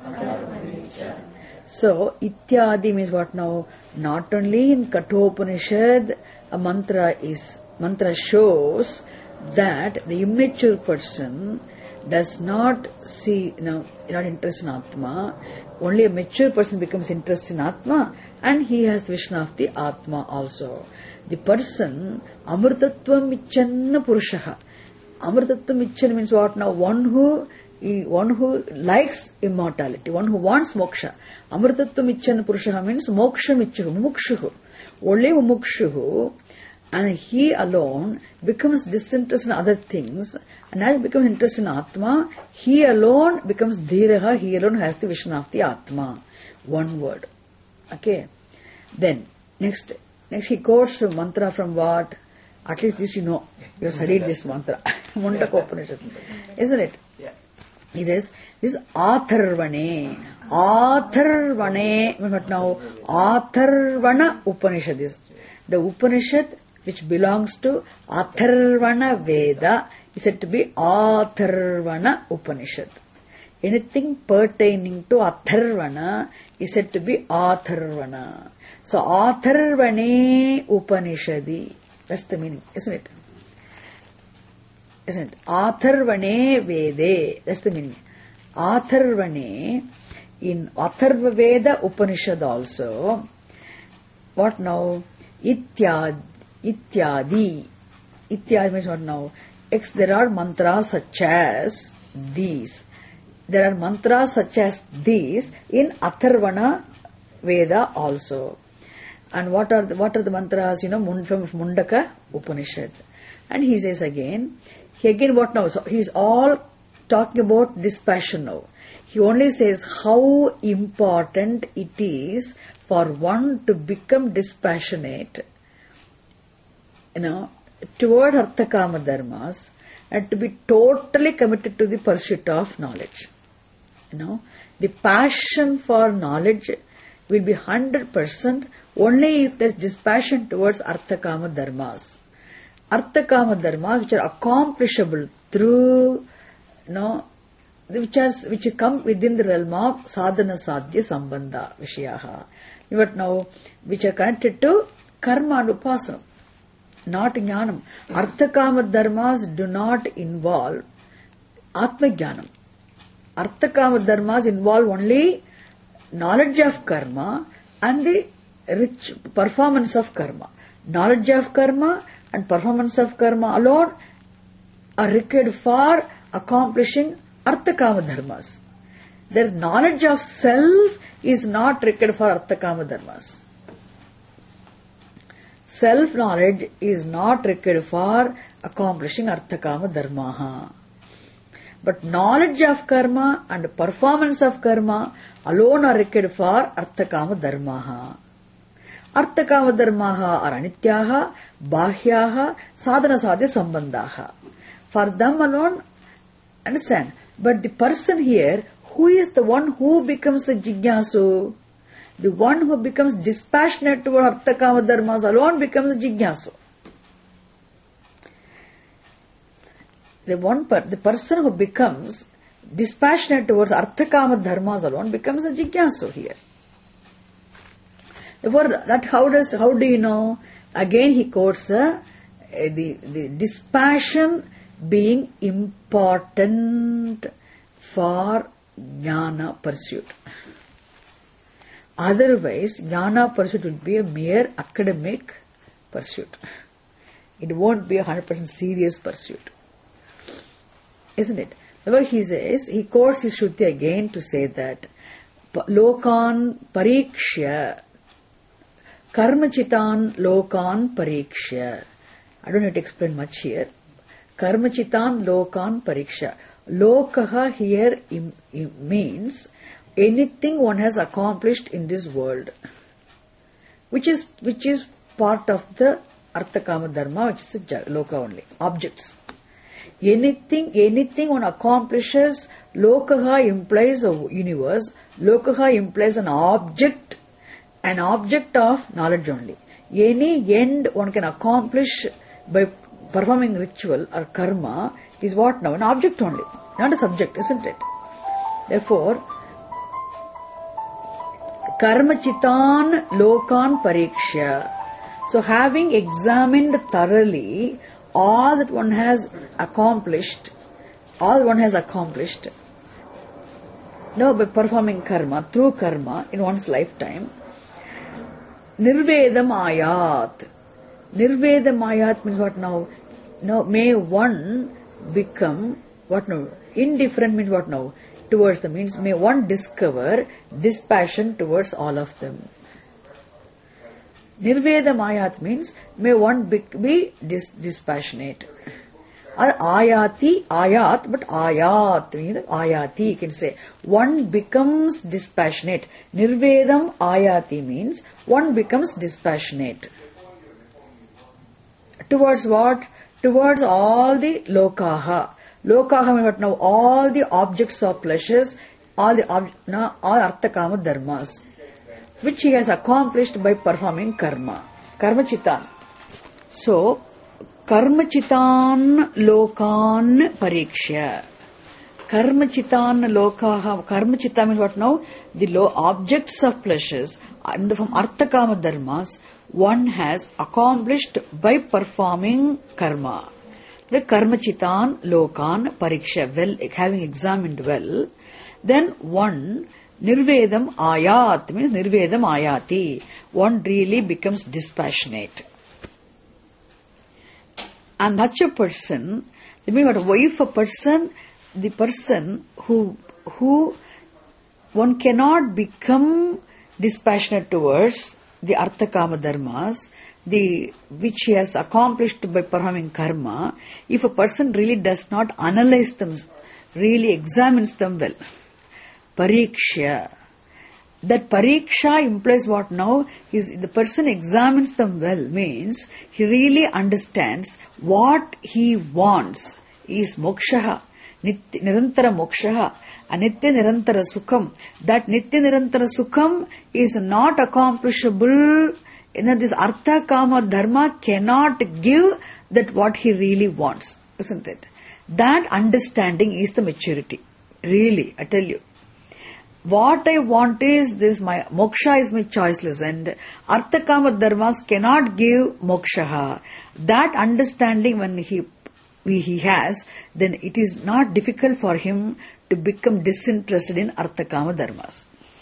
So Ityadi means what now? Not only in Kathopanishad a mantra is mantra shows that the immature person does not see, you know, not interest in Atma. Only a mature person becomes interested in Atma, and he has the vision of the Atma also. The person, Amrtatvam Icchanna Purushaha. Amrtatvam Icchanna means what now? One who, one who likes immortality, one who wants moksha. Amrtatvam Icchanna Purushaha means moksha michchuhu, mukshuhu. Only mukshuhu. And he alone becomes disinterested in other things, and as he becomes interested in Atma, he alone becomes Dhiraha, he alone has the vision of the Atma. One word. Okay. Then, next, next he quotes a mantra from what? At least this you know. You have studied this mantra. Mundaka Upanishad. Isn't it? Yeah. He says, this is Atharvane. Atharvane, what now? Atharvana Upanishad is. The Upanishad which belongs to Atharvana Veda is said to be Atharvana Upanishad. Anything pertaining to Atharvana is said to be Atharvana. So Atharvane Upanishadi. That's the meaning, isn't it? Isn't it? Atharvane Vede. That's the meaning. Atharvane, in Atharva Veda Upanishad also, what now? Ityad, Ityadi. Ityadi means what now? X, there are mantras such as these. There are mantras such as these in Atharvana Veda also. And what are the, what are the mantras? You know, from Mundaka Upanishad. And he says again, he again what now? So he is all talking about dispassion now. He only says how important it is for one to become dispassionate, you know, toward Arthakama Dharmas, and to be totally committed to the pursuit of knowledge. You know, the passion for knowledge will be one hundred percent only if there is dispassion towards Arthakama Dharmas. Arthakama Dharmas which are accomplishable through, you know, which has, which come within the realm of sadhana sadhya sambandha vishayaha. But now, which are connected to karma and upasana, not jnanam. Arthakama dharmas do not involve atma jnanam. Arthakama dharmas involve only knowledge of karma and the rich performance of karma. Knowledge of karma and performance of karma alone are required for accomplishing Arthakama dharmas. Their knowledge of self is not required for Arthakama dharmas. Self-knowledge is not required for accomplishing Arthakama dharmaha. But knowledge of karma and performance of karma alone are required for Arthakama dharmaha. Arthakama dharmaha are anityaha, bahyaha, sadhana sadhya sambandhaha. For them alone, understand, but the person here, who is the one who becomes a jignasu? The one who becomes dispassionate toward Arthakama dharmas alone becomes a jignasu. The one per, the person who becomes dispassionate towards Arthakama dharmas alone becomes a jignasu here. Therefore, that how does how do you know? Again, he quotes a the, the dispassion being important for jnana pursuit. Otherwise, jnana pursuit would be a mere academic pursuit. It won't be a hundred percent serious pursuit. Isn't it? So he says, he quotes his Shruti again to say that Lokan parikshya, karmachitan lokan parikshya. I don't need to explain much here. Karmachitan lokan parikshya. Lokaha here im, im means anything one has accomplished in this world, which is which is part of the Artha Kama Dharma, which is a loka only, objects. Anything, anything one accomplishes, lokaha implies a universe, lokaha implies an object, an object of knowledge only. Any end one can accomplish by performing ritual or karma is what now? An object only, not a subject, isn't it? Therefore, karmachitan lokan parikshya. So having examined thoroughly all that one has accomplished, all one has accomplished, no, by performing karma, through karma in one's lifetime, nirvedam ayat. Nirvedam ayat means what now? No, may one become, what now? Indifferent means what now? Towards them, means may one discover dispassion towards all of them. Nirvedam ayat means may one be, be dis, dispassionate. Or ayati, ayat, but ayat, you know, ayati, you can say. One becomes dispassionate. Nirvedam ayati means one becomes dispassionate. Towards what? Towards all the lokaha. Lokaha means what now? All the objects of pleasures, all the ob- no, all Artha Kama Dharmas, which he has accomplished by performing karma. Karmachitan. So, Karmachitan lokan parikshya. Karmachitan lokaha. Karmachitan means what now? The low objects of pleasures and from Artha Kama Dharmas one has accomplished by performing karma. The Karmachitan lokan pariksha, well, having examined well, then one nirvedam ayat means nirvedam ayati. One really becomes dispassionate. And such a person, I mean, what if a person, the person who who one cannot become dispassionate towards the Artha Kama Dharmas, the which he has accomplished by performing karma, if a person really does not analyze them, really examines them well, pariksha. That pariksha implies what now? Is the person examines them well means he really understands what he wants is moksha, nirantara moksha, anitya nirantara sukham. That nitya nirantara sukham is not accomplishable. You know, this Artha Kama Dharma cannot give that what he really wants, isn't it? That understanding is the maturity. Really, I tell you. What I want is this, my moksha is my choiceless, and Artha Kama Dharmas cannot give moksha. That understanding when he he has, then it is not difficult for him to become disinterested in Artha Kama Dharmas.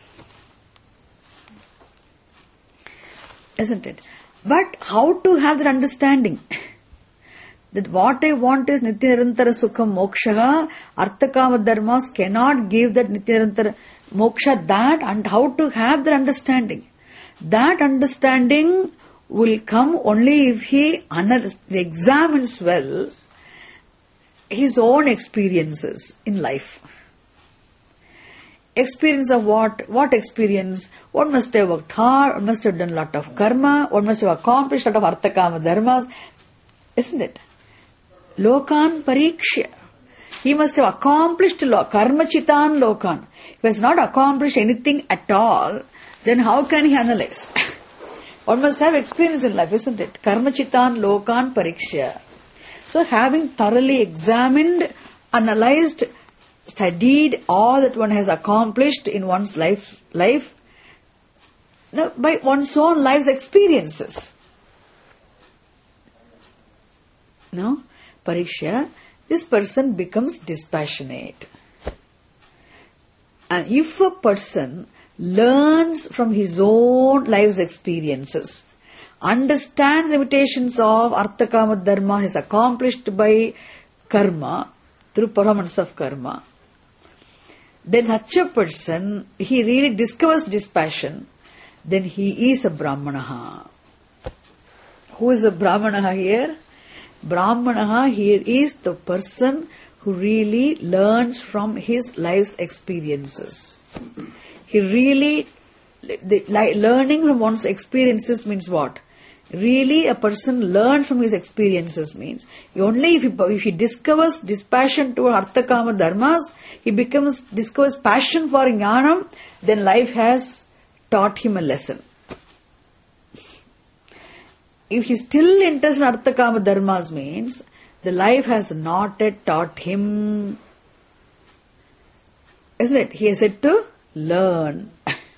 Isn't it? But how to have that understanding? That what I want is Nitya Nirantara Sukham Moksha, Artha Kama Dharmas cannot give that Nitya Nirantara Moksha, that, and how to have that understanding. That understanding will come only if he analyzes, examines well his own experiences in life. Experience of what? What experience? One must have worked hard, one must have done a lot of karma, one must have accomplished a lot of Artha Kama Dharmas. Isn't it? Lokan parikshya. He must have accomplished lo- karmachitan lokan. If he has not accomplished anything at all, then how can he analyze? One must have experience in life, isn't it? Karmachitan lokan parikshya. So having thoroughly examined, analyzed, studied all that one has accomplished in one's life, life by one's own life's experiences. no, pariksha, this person becomes dispassionate. And if a person learns from his own life's experiences, understands the limitations of artha kama dharma is accomplished by karma, through performance of karma, then such a person, he really discovers dispassion, then he is a brahmanaha. Who is a brahmanaha here? Brahmanaha here is the person who really learns from his life's experiences. He really, the, like, learning from one's experiences means what? Really, a person learns from his experiences means only if he, if he discovers dispassion toward artha kama dharmas, he becomes discovers passion for jnanam, then life has taught him a lesson. If he is still interested in artha kama dharmas means the life has not yet taught him, isn't it? He has said to learn.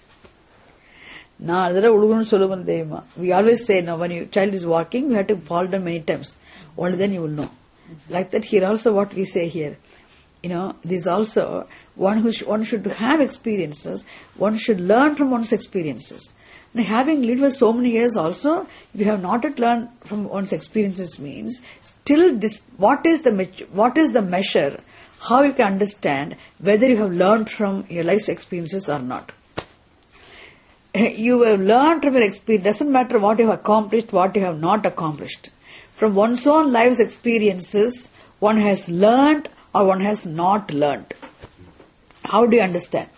We always say, now, when your child is walking, you have to fall down many times. Only then you will know. Like that, here also what we say here. You know, this also, one who sh- one should have experiences, one should learn from one's experiences. Now, having lived for so many years also, if you have not yet learned from one's experiences means, still this, what is the me- what is the measure, how you can understand whether you have learned from your life's experiences or not. You have learned from your experience. Doesn't matter what you have accomplished, what you have not accomplished. From one's own life's experiences, one has learned or one has not learned. How do you understand?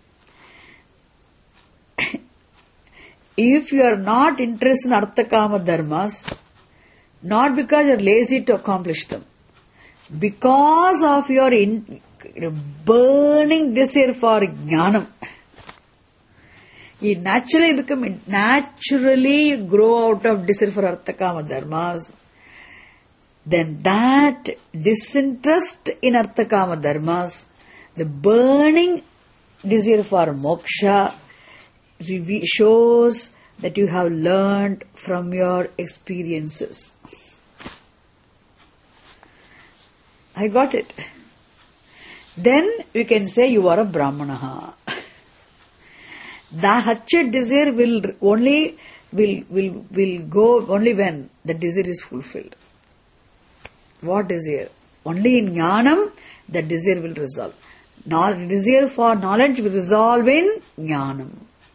If you are not interested in artha kama dharmas, not because you are lazy to accomplish them, because of your in, burning desire for jnanam, you naturally become, naturally grow out of desire for artha kama dharmas, then that disinterest in artha kama dharmas, the burning desire for moksha, shows that you have learned from your experiences. I got it. Then you can say you are a brahmanaha. The hatchet desire will only will will will go only when the desire is fulfilled. What desire? Only in jnanam the desire will resolve. Now, desire for knowledge will resolve in jnanam.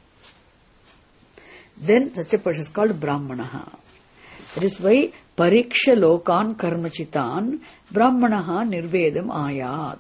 Then such a person is called brahmanaha. That is why pariksha lokan karmachitan brahmanaha nirvedam ayat.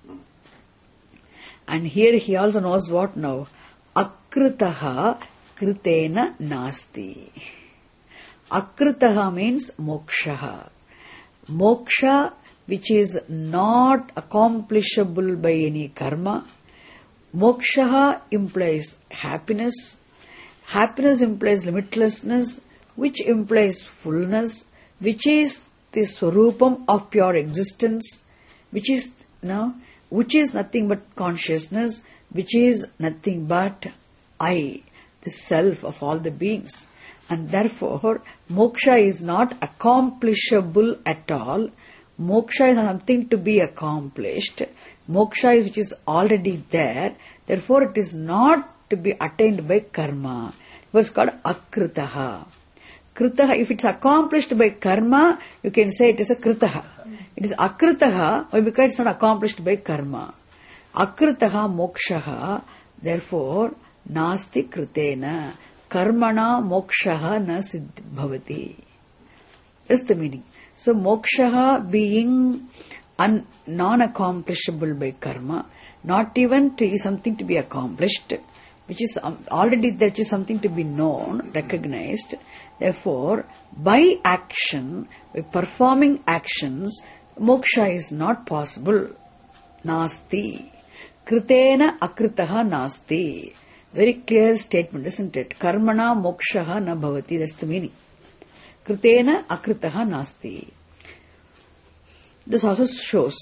And here he also knows what now? Akritaha kritena nasti. Akritaha means mokshaha. Moksha which is not accomplishable by any karma. Mokshaha implies happiness. Happiness implies limitlessness, which implies fullness, which is the swarupam of pure existence, which is no, which is nothing but consciousness, which is nothing but I, the self of all the beings. And therefore, moksha is not accomplishable at all. Moksha is something to be accomplished. Moksha is which is already there. Therefore, it is not to be attained by karma. It was called akritaha. Kritaha, if it's accomplished by karma, you can say it is a kritaha. It is akritaha because it's not accomplished by karma. Akritaha mokshaha, therefore, nasti kritena. Karmana mokshaha na siddhi bhavati. That's the meaning. So, mokshaha being un- non-accomplishable by karma, not even to something to be accomplished, which is already there, which is something to be known, recognized. Therefore, by action, by performing actions, moksha is not possible. Nasti. Kritena akritaha nasti. Very clear statement, isn't it? Karmana mokshaha na bhavati. That's the meaning. Kritena akritaha nasti. This also shows.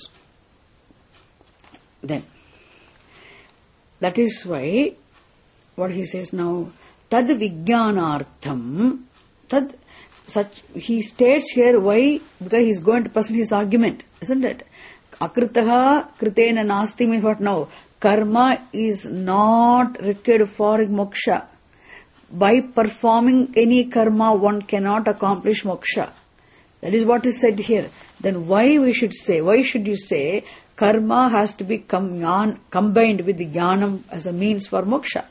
Then, that is why, what he says now, tad vijnanartham, tad, such, he states here why, because he is going to present his argument, isn't it? Akritaha kritena nasti means what now? Karma is not required for moksha. By performing any karma, one cannot accomplish moksha. That is what is said here. Then why we should say, why should you say, karma has to be com- combined with the jnanam as a means for moksha?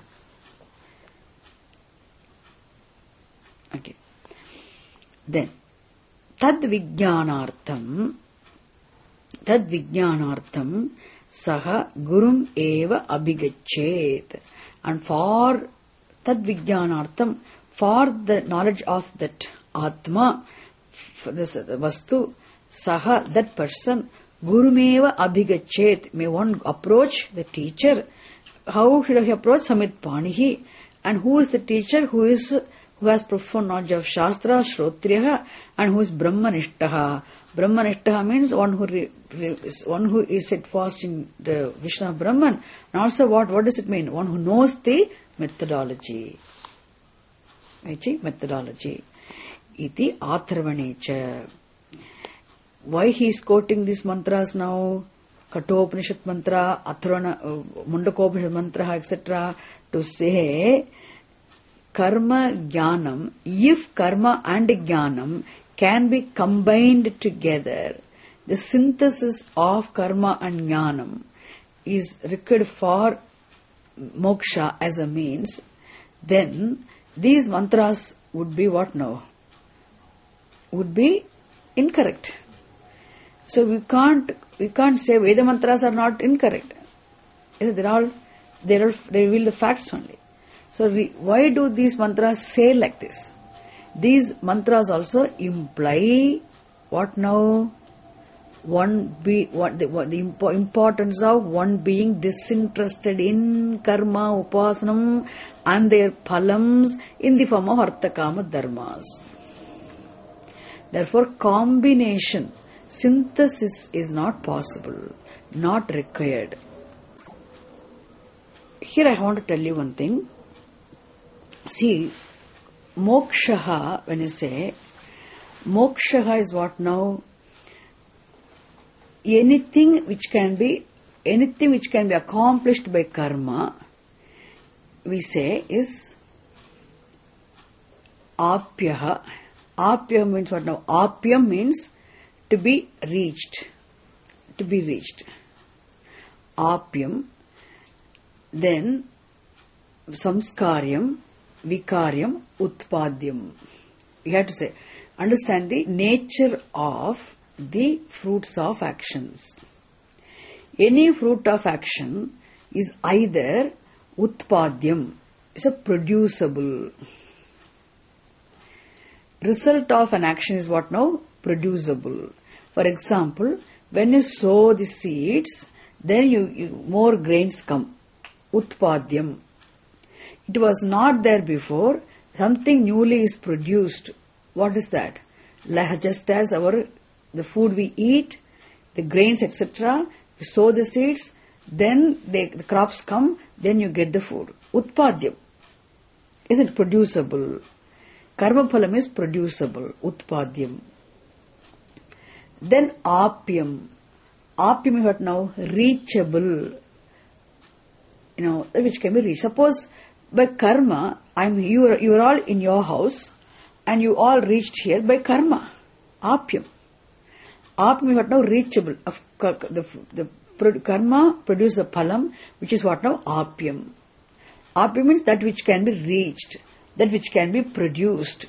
Okay. Then, tad vijnanartham, tad vijnanartham, saha gurum eva abhigachet. And for tad vijnanartham, for the knowledge of that atma, for this vastu, saha, that person, gurumeva abhigachet, may one approach the teacher. How should he approach? Samit panihi. And who is the teacher? Who is who has profound knowledge of Shastra, Shrotriyaha, and who is Brahmanishtaha. Brahmanishtaha means one who re, re, one who is set fast in the Vishnu Brahman. And also what, what does it mean? One who knows the methodology. Methodology. Iti Atharvanecha. Why he is quoting these mantras now? Kathopanishad mantra, Atharvana, uh, Mundakopanishad mantra, et cetera. To say, karma jnanam, if karma and jnanam can be combined together, the synthesis of karma and jnanam is required for moksha as a means, then these mantras would be what now? Would be incorrect. So we can't we can't say Veda mantras are not incorrect. They're all they reveal the facts only. So we, why do these mantras say like this? These mantras also imply what now? One be what the, what the impo- importance of one being disinterested in karma, upasanam, and their phalams in the form of artha kama dharmas. Therefore, combination, synthesis is not possible, not required. Here I want to tell you one thing. See, mokshaha, when you say, mokshaha is what now? Anything which can be, anything which can be accomplished by karma, we say is apyaha. Apyam means what now? Apyam means to be reached. To be reached. Apyam. Then samskaryam, vikaryam, utpadyam. You have to say, understand the nature of the fruits of actions. Any fruit of action is either utpadyam, is a producible. Result of an action is what now? Producible. For example, when you sow the seeds, then you, you more grains come. Utpadyam. It was not there before. Something newly is produced. What is that? Like just as our the food we eat, the grains, et cetera. You sow the seeds, then they, the crops come, then you get the food. Utpadyam. Is it producible? Karma phalam is producible. Utpadyam. Then apyam. Apyam is what now? Reachable. You know, which can be reached. Suppose by karma, I'm you are, you are all in your house and you all reached here by karma. Apyam. Apyam is what now? Reachable. Of the, the, the karma produces a phalam, which is what now? Apyam. Apyam means that which can be reached, that which can be produced.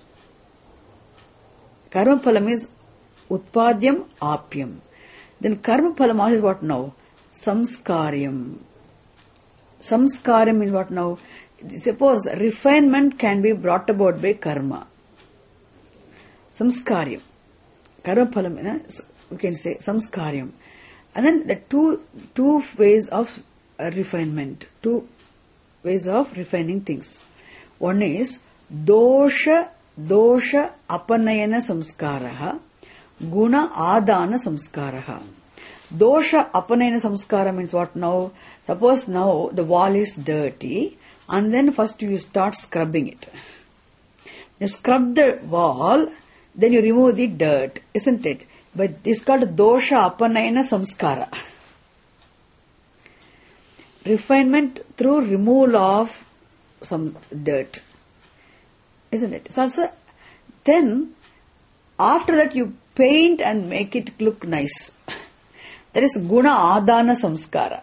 Karma phalam is utpadyam, apyam. Then karma phalam is what now? Samskaryam. Samskaryam means what now? Suppose refinement can be brought about by karma. Samskaryam. Karma phalam, we can say samskaryam. And then the two two ways of uh, refinement, two ways of refining things. One is dosha dosha apanayana samskaraha, guna adana samskaraha. Dosha apanayana samskara means what now? Suppose now the wall is dirty and then first you start scrubbing it. You scrub the wall, then you remove the dirt, isn't it? But it's called dosha apanayana samskara. Refinement through removal of some dirt, isn't it? So, so then, after that you paint and make it look nice. That is guna adana samskara.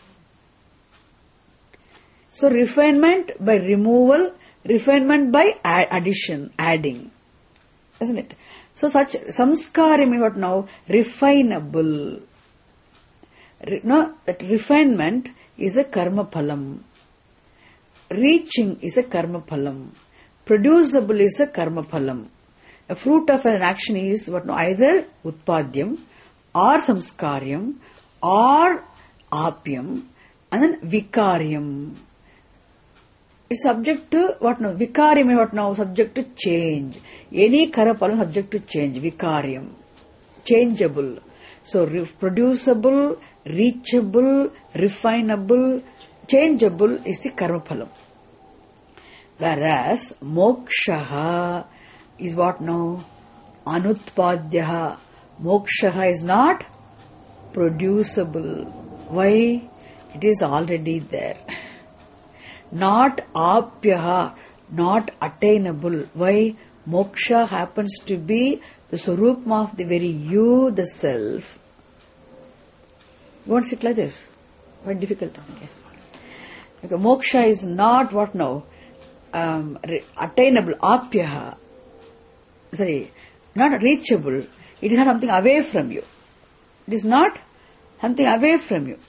So refinement by removal, refinement by addition, adding, isn't it? So such samskara means what now? Refinable. Re, no, that refinement is a karma phalam. Reaching is a karma phalam. Producible is a karma phalam. A fruit of an action is what now? Either utpadyam or samskaryam or apyam and then vikaryam. It's subject to what now? Vikaryam is what now? Subject to change. Any karma phalam subject to change. Vikaryam. Changeable. So re- producible, reachable, refinable, changeable is the karma phalam. Whereas moksha is what now? Anutpadyaha. Moksha is not producible. Why? It is already there. Not apyaha, not attainable. Why? Moksha happens to be the swarupam of the very you, the self. You won't sit like this. Quite difficult. Yes. Because moksha is not what now? Um, attainable, apyaha. Sorry, not reachable. It is not something away from you. It is not something away from you.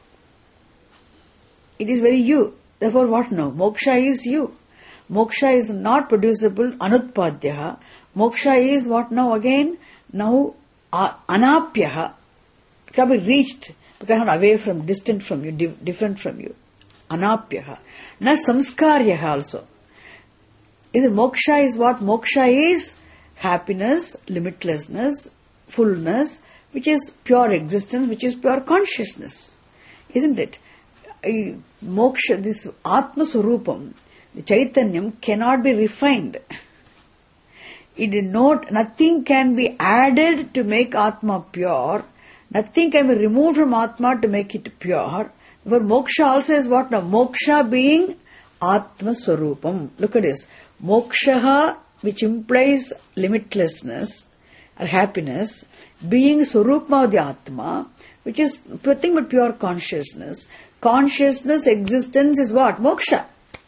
It is very you. Therefore, what now? Moksha is you. Moksha is not producible, anutpadyaha. Moksha is what now again? Now, uh, anapyaha. It can be reached, because not away from, distant from you, di- different from you. Anapyaha. Na samskaryaha also. Is it moksha is what? Moksha is happiness, limitlessness, fullness, which is pure existence, which is pure consciousness. Isn't it? Moksha, this Atma Swarupam, the Chaitanyam cannot be refined. It is not, nothing can be added to make Atma pure. Nothing can be removed from Atma to make it pure. But moksha also is what now? Moksha being Atma Swarupam. Look at this. Moksha, which implies limitlessness or happiness, being Swarupam of the Atma, which is nothing but pure consciousness. Consciousness, existence is what? Moksha.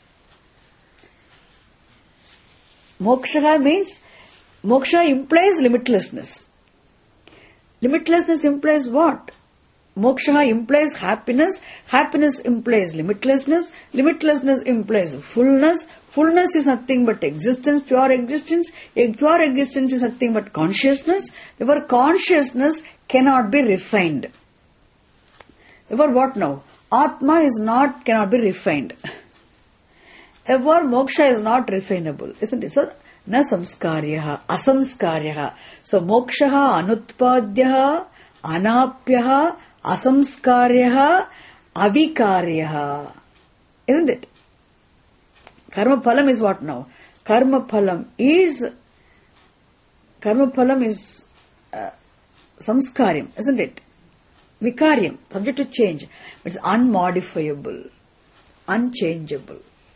Moksha means, moksha implies limitlessness. Limitlessness implies what? Moksha implies happiness. Happiness implies limitlessness. Limitlessness implies fullness. Fullness is nothing but existence, pure existence. Pure existence is nothing but consciousness. Therefore, consciousness cannot be refined. Therefore, what now? Atma is not, cannot be refined. Therefore, moksha is not refinable, isn't it? So, na samskaryaha, asamskaryaha. So, mokshaha, anutpadyaha, anapyaha, asamskaryaha, avikaryaha. Isn't it? Karma phalam is what now? Karma phalam is, karma phalam is uh, samskaryam, isn't it? Vikaryam, subject to change. But it's unmodifiable, unchangeable.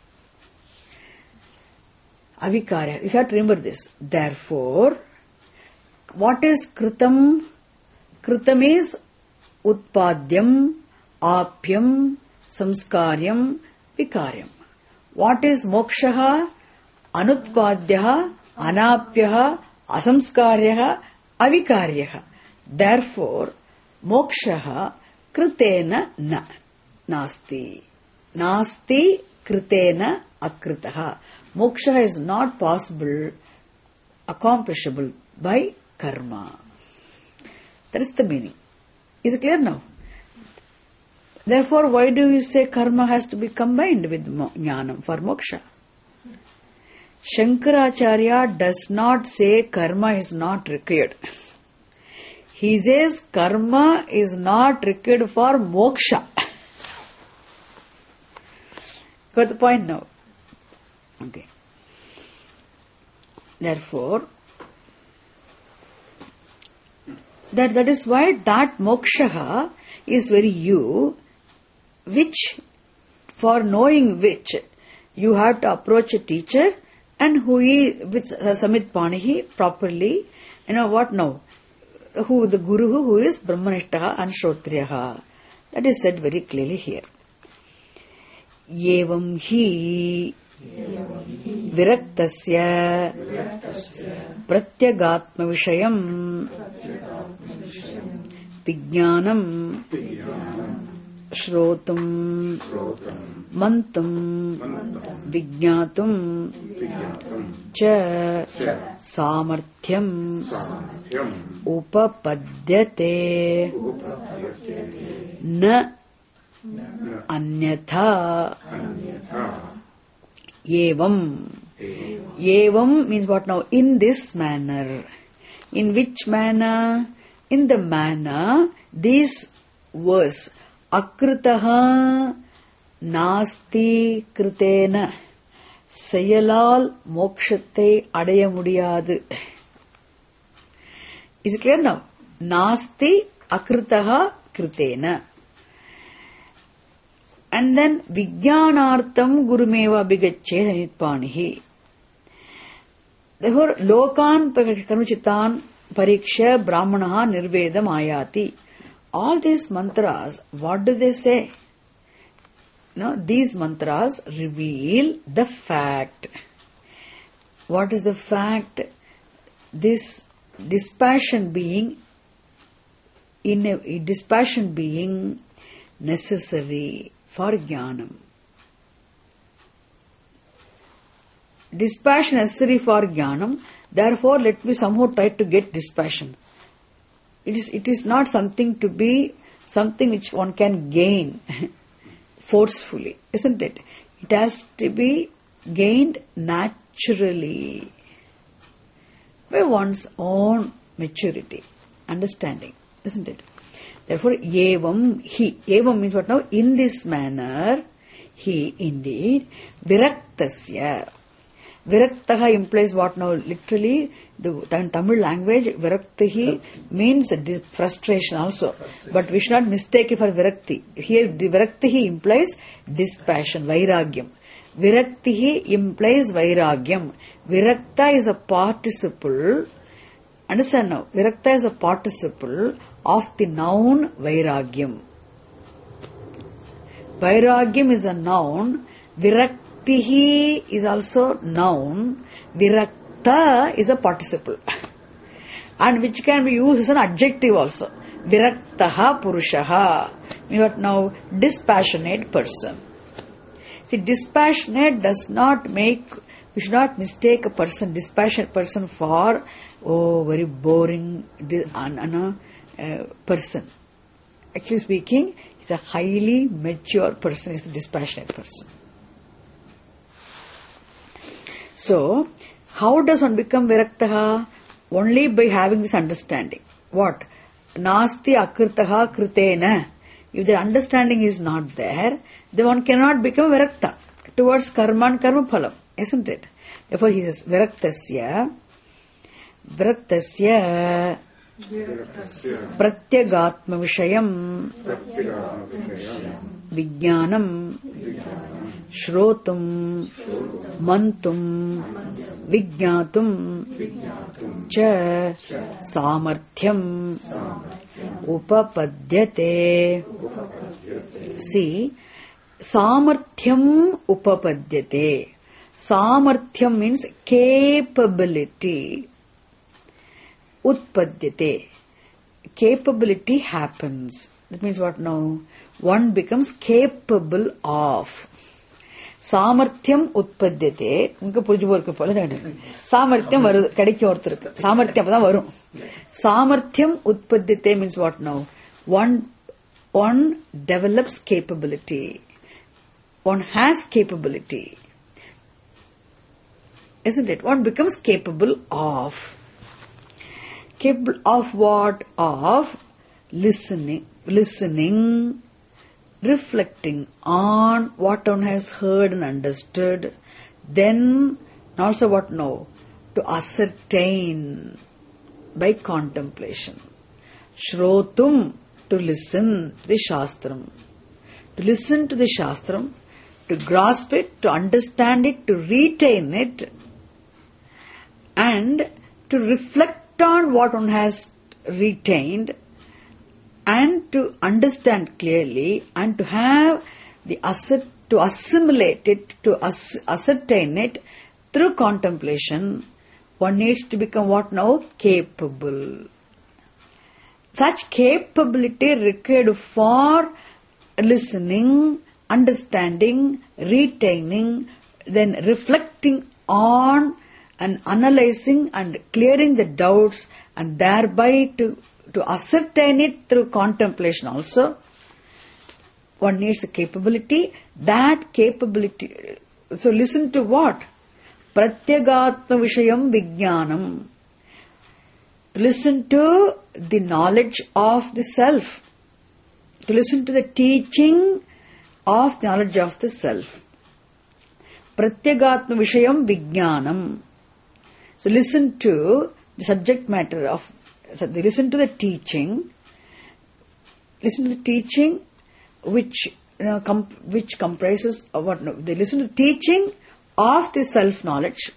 Avikarya. You have to remember this. Therefore, what is kritam? Kritam is utpadyam, apyam, samskaryam, vikaryam. What is mokshaha? Anutpadyaha, anapyaha, asamskaryaha, avikaryaha. Therefore, mokshaha kritena na nasti. Nasti kritena akritaha. Moksha is not possible, accomplishable by karma. That is the meaning. Is it clear now? Therefore, why do you say karma has to be combined with jnanam for moksha? Shankaracharya does not say karma is not required. He says karma is not required for moksha. Got the point now? Okay. Therefore, that, that is why that moksha is very you, which, for knowing which, you have to approach a teacher and who is, with Samit Panihi properly, you know what now? Who the Guru who is Brahmanishtaha and Shrotriyaha. That is said very clearly here. Yevam hi viraktasya pratyagatma vishayam vijnanam shrotum mantum vijnatum cha samarthyam upapadyate na anyatha evam. Evam means what now? In this manner. In which manner? In the manner this verse akritaha nasti kritena செயலால் மோட்சத்தை அடைய முடியாது. Is it clear now? Nasti akritaha kritena. And then vijnanartham gurumeva bigacche sanitpanihi. Therefore, lokan kanuchitan pariksha brahmanaha nirvedam ayati. All these mantras, what do they say? No, these mantras reveal the fact. What is the fact? This dispassion being in a dispassion being necessary for jnanam. Dispassion necessary for jnanam. Therefore, let me somehow try to get dispassion. It is it is not something to be something which one can gain forcefully, isn't it? It has to be gained naturally by one's own maturity, understanding, isn't it? Therefore, evam he. Evam means what now? In this manner, he indeed viraktasya. Viraktaha implies what now? Literally, the in Tamil language, viraktahi means frustration also. But we should not mistake it for virakti. Here, the viraktahi implies dispassion, vairagyam. Viraktihi implies vairagyam. Virakta is a participle. Understand now? Virakta is a participle of the noun vairagyam. Vairagyam is a noun. Viraktihi is also noun. Virakta is a participle. And which can be used as an adjective also. Viraktaha purushaha. We are now dispassionate person. See, dispassionate does not make, we should not mistake a person, dispassionate person for, oh, very boring uh, uh, person. Actually speaking, he's a highly mature person, he's a dispassionate person. So, how does one become viraktaha? Only by having this understanding. What? Nasti akritaha kritena. If the understanding is not there, then one cannot become virakta towards karma and karma phalam, isn't it? Therefore he says, viraktasya, viraktasya, pratyagatma vishayam, vijnanam, shrotum, mantum, vijnatum, cha, samarthyam, upapadyate. See, samarthyam upapadyate. Samarthyam means capability. Utpadyate. Capability happens. That means what now? One becomes capable of. Samarthyam utpadyate. Unka puruju porukku pola nenu. Samarthyam varu kadikku orthirukku. Samarthyam appo varum. Samarthyam utpadyate means what now? One one develops capability. One has capability. Isn't it? One becomes capable of. Capable of what? Of listening, listening, reflecting on what one has heard and understood. Then, also what now? to ascertain by contemplation. Shrotum, to listen to the Shastram. To listen to the Shastram, to grasp it, to understand it, to retain it, and to reflect on what one has retained, and to understand clearly, and to have the assert, to assimilate it, to as, ascertain it through contemplation. One needs to become what now? Capable. Such capability required for listening, understanding, retaining, then reflecting on and analyzing and clearing the doubts, and thereby to, to ascertain it through contemplation also. One needs a capability. That capability, so listen to what? Pratyagatma Vishayam Vijnanam. Listen to the knowledge of the self. To listen to the teaching of the knowledge of the self. Pratyagatma Vishayam Vijnanam. So listen to the subject matter of, so they listen to the teaching, listen to the teaching which, you know, com, which comprises of what, no, they listen to the teaching of the self-knowledge,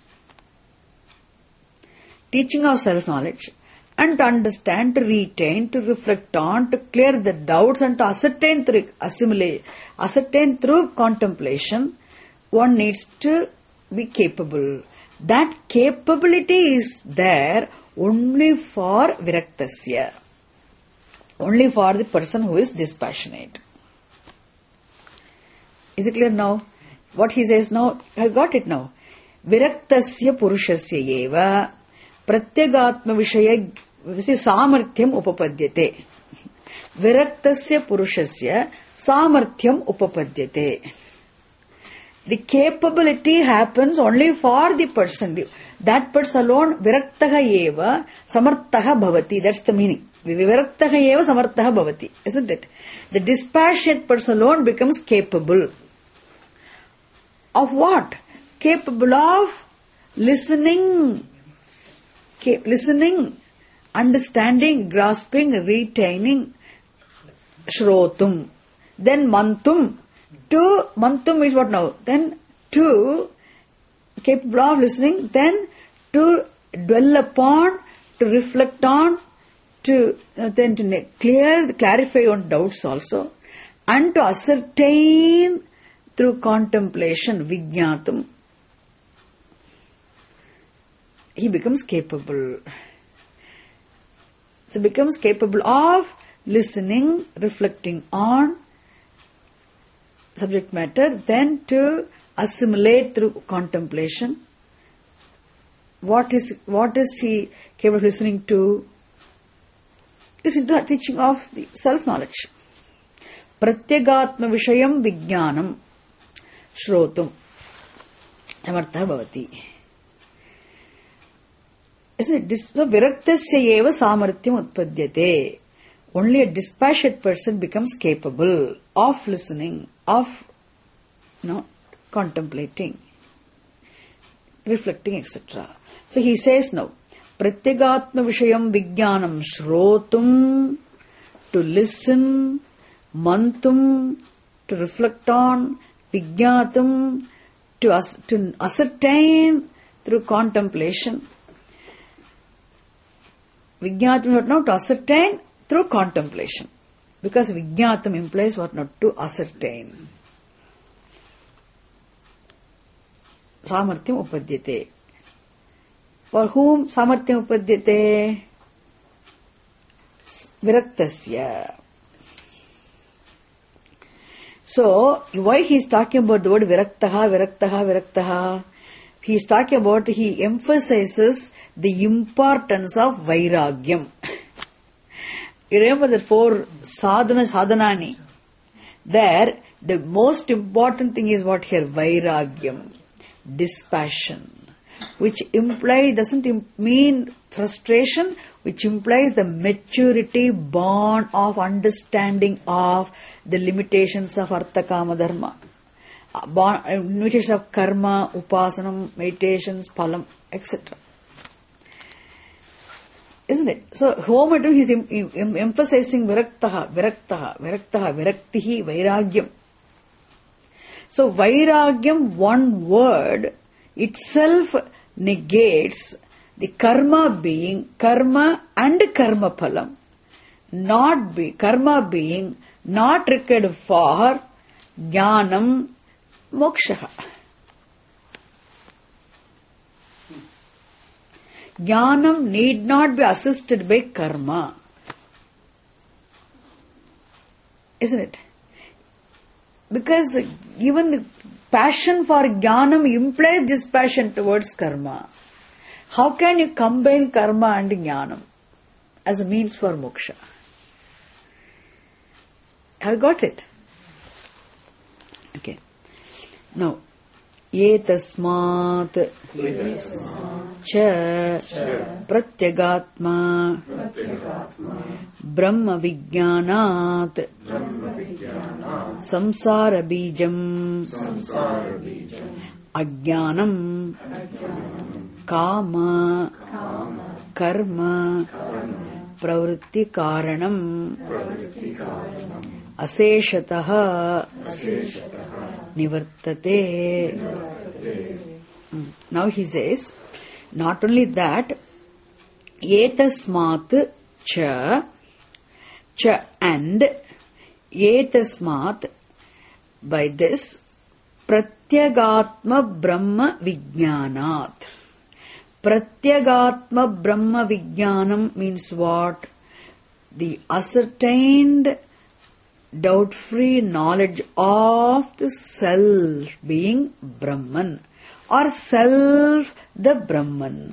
teaching of self-knowledge, and to understand, to retain, to reflect on, to clear the doubts, and to ascertain through assimilate, ascertain through contemplation. One needs to be capable. That capability is there only for viraktasya, only for the person who is dispassionate. Is it clear now? What he says now, I got it now. Viraktasya purushasya eva pratyagatma vishaya samarthyam upapadyate. Viraktasya purushasya samarthyam upapadyate. The capability happens only for the person. That person alone, viraktaha eva samartaha bhavati. That's the meaning. Viraktaha eva samartaha bhavati. Isn't it? The dispassionate person alone becomes capable. Of what? Capable of listening, cap- listening, understanding, grasping, retaining, shrotum. Then mantum. To, mantum is what now? Then to, capable of listening, then to dwell upon, to reflect on, to uh, then to clear, clarify on doubts also, and to ascertain through contemplation, vijñātam. He becomes capable. So becomes capable of listening, reflecting on subject matter, then to assimilate through contemplation. What is what is he capable of listening to? Listen to the teaching of the self-knowledge. Pratyagatma Vishayam Vijnanam Shrotum Amartha Bhavati. Isn't it? So, Viraktasya eva samarthyam utpadyate. Only a dispassionate person becomes capable of listening, of you know, contemplating, reflecting, et cetera. So he says now, Pratyagatma Vishayam Vijnanam Shrotum, to listen, mantum, to reflect on, Vijñātam, to, as, to ascertain through contemplation. Vijñātam what now? To ascertain through contemplation. Because Vijñātam implies what not? To ascertain. Samarthyam upadyate. For whom samarthyam upadyate? Viraktasya. So, why he is talking about the word viraktaha, viraktaha, viraktaha? He is talking about, he emphasizes the importance of vairagyam. You remember the four sadhana, sadhanani? There, the most important thing is what here? Vairagyam. Dispassion. Which implies, doesn't mean frustration, which implies the maturity born of understanding of the limitations of artha kama dharma, limitations of karma, upasanam, meditations, phalam, et cetera. Isn't it? So, Homadam, he is em- em- emphasizing viraktaha, viraktaha, viraktaha, viraktihi, vairagyam. So, vairagyam, one word, itself negates the karma being, karma and karma phalam, not be, karma being not required for jnanam, moksha. Jnanam need not be assisted by karma. Isn't it? Because even the passion for jnanam implies this passion towards karma. How can you combine karma and jnanam as a means for moksha? Have you got it? Okay. Now, etasmat cha pratyagatma brahma vijnanat samsara bijam ajnanam kama karma pravritti karanam aseshatah nivartate. Now he says, not only that, etasmat cha, cha and, etasmat, by this, pratyagatma brahma vijnanat. Pratyagatma brahma vijnanam means what? The ascertained, doubt-free knowledge of the self being Brahman, or self the Brahman.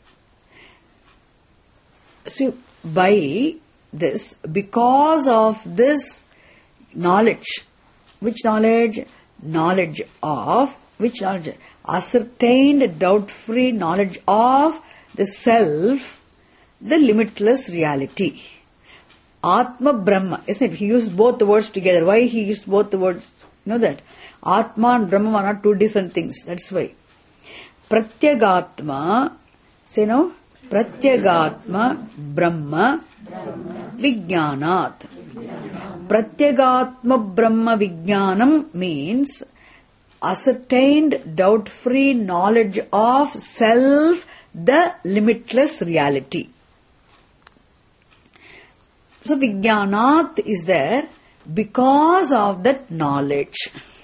So, by this, because of this knowledge, which knowledge? Knowledge of, which knowledge? Ascertained, doubt-free knowledge of the self, the limitless reality. Atma Brahma, isn't it? He used both the words together. Why he used both the words? You know that? Atma and Brahma are not two different things. That's why. Pratyagatma, say no? Pratyagatma Brahma Vijnanat. Pratyagatma Brahma Vijnanam means ascertained, doubt-free knowledge of self, the limitless reality. So, Vijnanat is there because of that knowledge.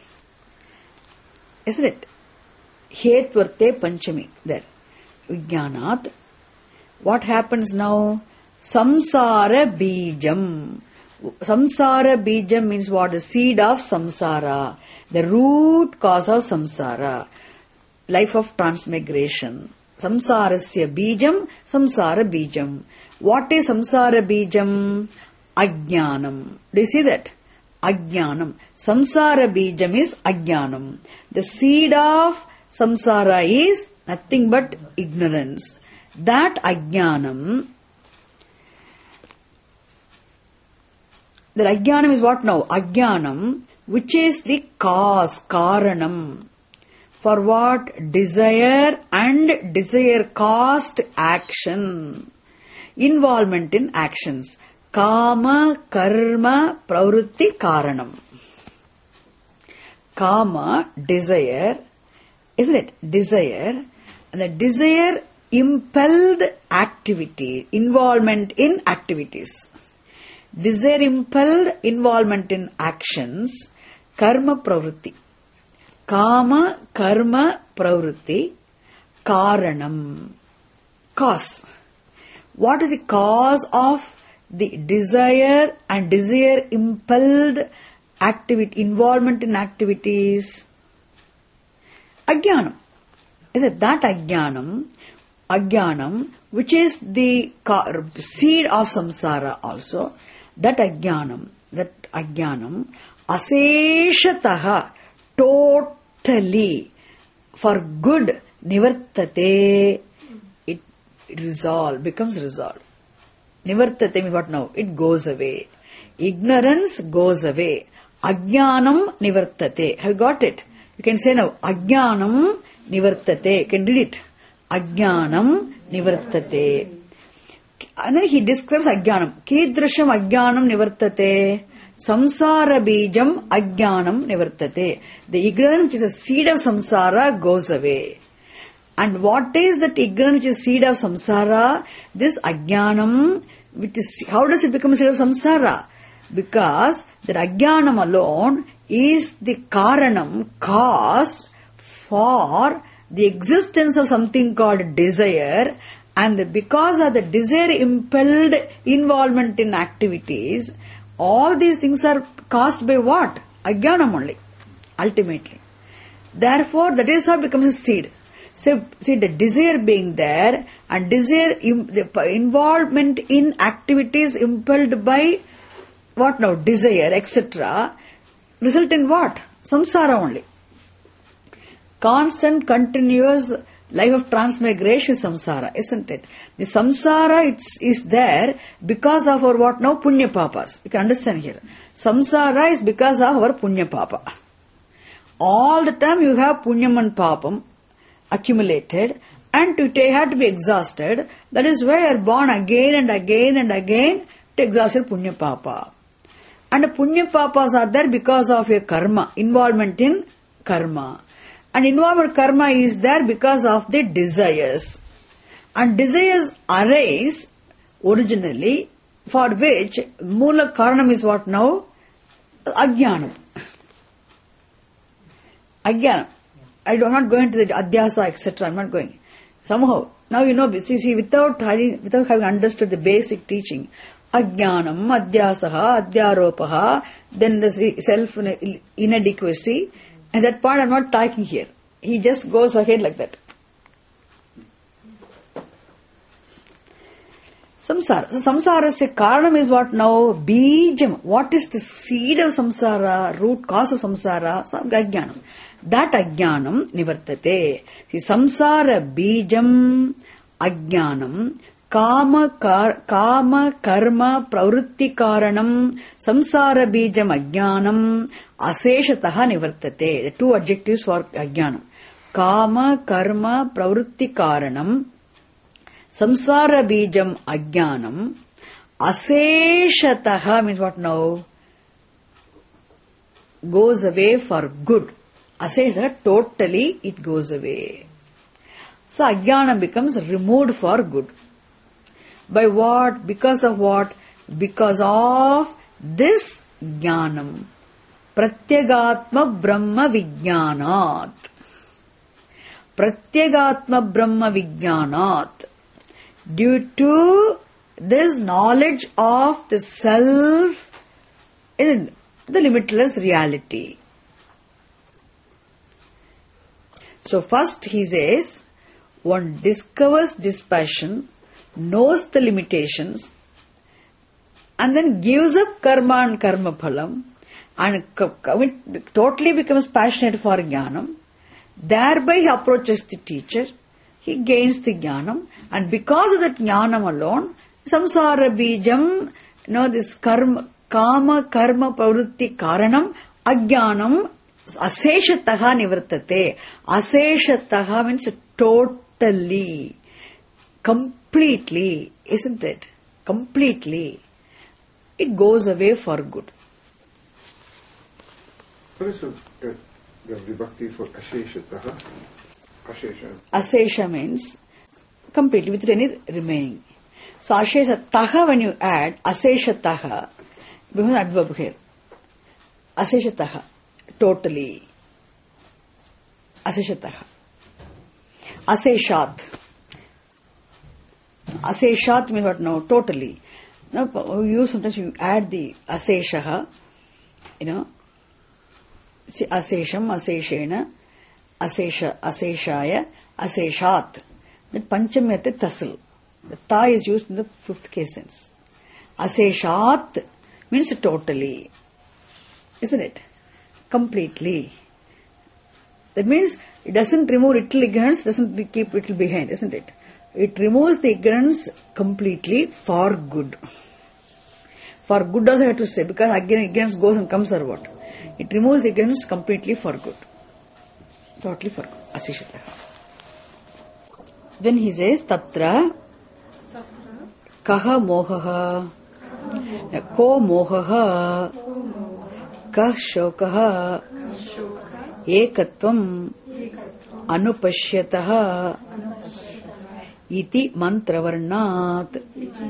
Isn't it? Hetvarte Panchami, there. Vijnanat. What happens now? Samsara Bijam. Samsara Bijam means what? The seed of samsara. The root cause of samsara. Life of transmigration. Samsarasya Bijam, Samsara Bijam. What is samsara bijam? Ajnanam. Do you see that? Ajnanam. Samsara bijam is ajnanam. The seed of samsara is nothing but ignorance. That ajnanam, that ajnanam is what now? Ajnanam, which is the cause, karanam. For what? Desire and desire caused action. Involvement in actions. Kama, karma, pravritti, karanam. Kama, desire, isn't it? Desire. And the desire impelled activity, involvement in activities. Desire impelled involvement in actions. Karma, pravritti. Kama, karma, pravritti, karanam. Cause. What is the cause of the desire and desire impelled activity, involvement in activities? Ajnanam. Is it that ajnanam? Ajnanam, which is the seed of samsara also. That ajnanam, that ajnanam, aseshataha, totally, for good, nivartate, it resolve, becomes resolved. Nivartate means what now? It goes away. Ignorance goes away. Ajnanam nivartate. Have you got it? You can say now, Ajnanam nivartate. You can read it. Ajnanam nivartate. And then he describes ajnanam. Kidrisham ajnanam nivartate. Samsara bijam ajnanam nivartate. The ignorance which is a seed of samsara goes away. And what is that ignorance which is seed of samsara? This ajnanam, which is, how does it become a seed of samsara? Because that ajnanam alone is the karanam, cause for the existence of something called desire, and because of the desire impelled involvement in activities, all these things are caused by what? Ajnanam only, ultimately. Therefore, that is how it becomes a seed. So, see, the desire being there, and desire, the involvement in activities impelled by what now? Desire, et cetera, result in what? Samsara only. Constant, continuous life of transmigration is samsara, isn't it? The samsara it's, is there because of our what now? Punya papas. You can understand here. Samsara is because of our punya papa. All the time you have punyam and papam accumulated, and they have to be exhausted. That is why you are born again and again and again to exhaust your punya papa. And the punya papas are there because of your karma, involvement in karma. And involvement karma is there because of the desires. And desires arise originally, for which Mula Karanam is what now? Ajnanam. Ajnanam. I am not going to the Adhyasa, et cetera. I am not going. Somehow, now you know, see, see without, having, without having understood the basic teaching, Ajnanam, Adhyasaha, Adhyaropaha, then the self inadequacy, and that part I am not talking here. He just goes ahead like that. Samsara. So samsara's karanam is what now? Bijam. What is the seed of samsara? Root cause of samsara? Ajnanam. That ajnanam nivartate. See, samsara bijam ajnanam. Kama, kar, kama karma pravritti karanam samsara bijam ajnanam aseshataha nivartate. The two adjectives for ajnanam. Kama karma pravritti karanam samsara bijam ajnanam aseshataha means what now? Goes away for good. Aseshataha, totally it goes away. So ajnanam becomes removed for good. By what? Because of what? Because of this jnanam. Pratyagatma Brahma Vijnanat. Pratyagatma Brahma Vijnanat. Due to this knowledge of the self in the limitless reality. So first he says, one discovers dispassion, knows the limitations, and then gives up karma and karma phalam, and totally becomes passionate for jnanam. Thereby he approaches the teacher, he gains the jnanam, and because of that jnanam alone, samsara bijam, you know, this karma, kama karma pravritti karanam, ajnanam, aseshataha nivartate. Aseshataha means totally, completely, isn't it? Completely. It goes away for good. What is the, the, the vibhakti for asheshataha? Ashesha. Asesha means completely, without any remaining. So asheshataha, when you add aseshataha, becomes adverb here. Aseshataha, totally. Aseshataha. Aseshat. Aseshat means what now? Totally. Now, you sometimes you add the aseshaha, you know, see, asesham, aseshena, asesha, aseshaya, aseshat. That panchamyate tasil. The ta is used in the fifth case sense. Aseshat means totally. Isn't it? Completely. That means it doesn't remove little ignorance, doesn't keep little behind, isn't it? It removes the ignorance completely for good. For good also I have to say, because again ignorance goes and comes or what? It removes the ignorance completely for good. Totally for good. Asishata. Then he says, Tatra Kaha mohaha, ko mohaha, kah shokaha, ekatvam anupashyataha iti mantravarnat.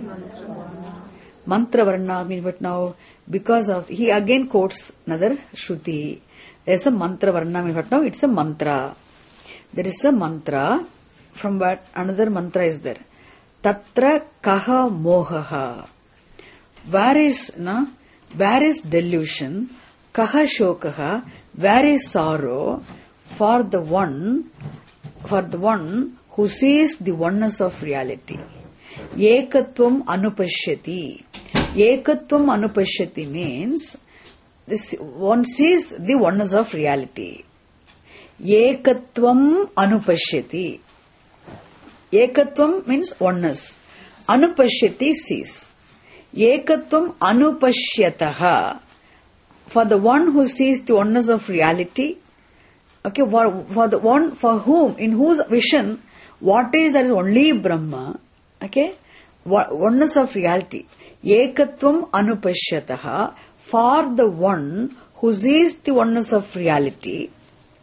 Mantravarnat means what now? Because of, he again quotes another Shruti. There's a mantra varna means what now? It's a mantra. There is a mantra. From what another mantra is there. Tatra kaha mohaha. Where is, na? Where is delusion? Kaha shokaha. Where is sorrow? For the one, for the one who sees the oneness of reality. Ekatvam anupashyati. Ekatvam anupashyati means this one sees the oneness of reality. Ekatvam anupashyati. Ekatvam means oneness. Anupashyati sees. Ekatvam anupashyataha. For the one who sees the oneness of reality. Okay, for, for the one for whom, in whose vision, what is there is only Brahma. Okay, oneness of reality. Ekatvam anupashyataha. For the one who sees the oneness of reality.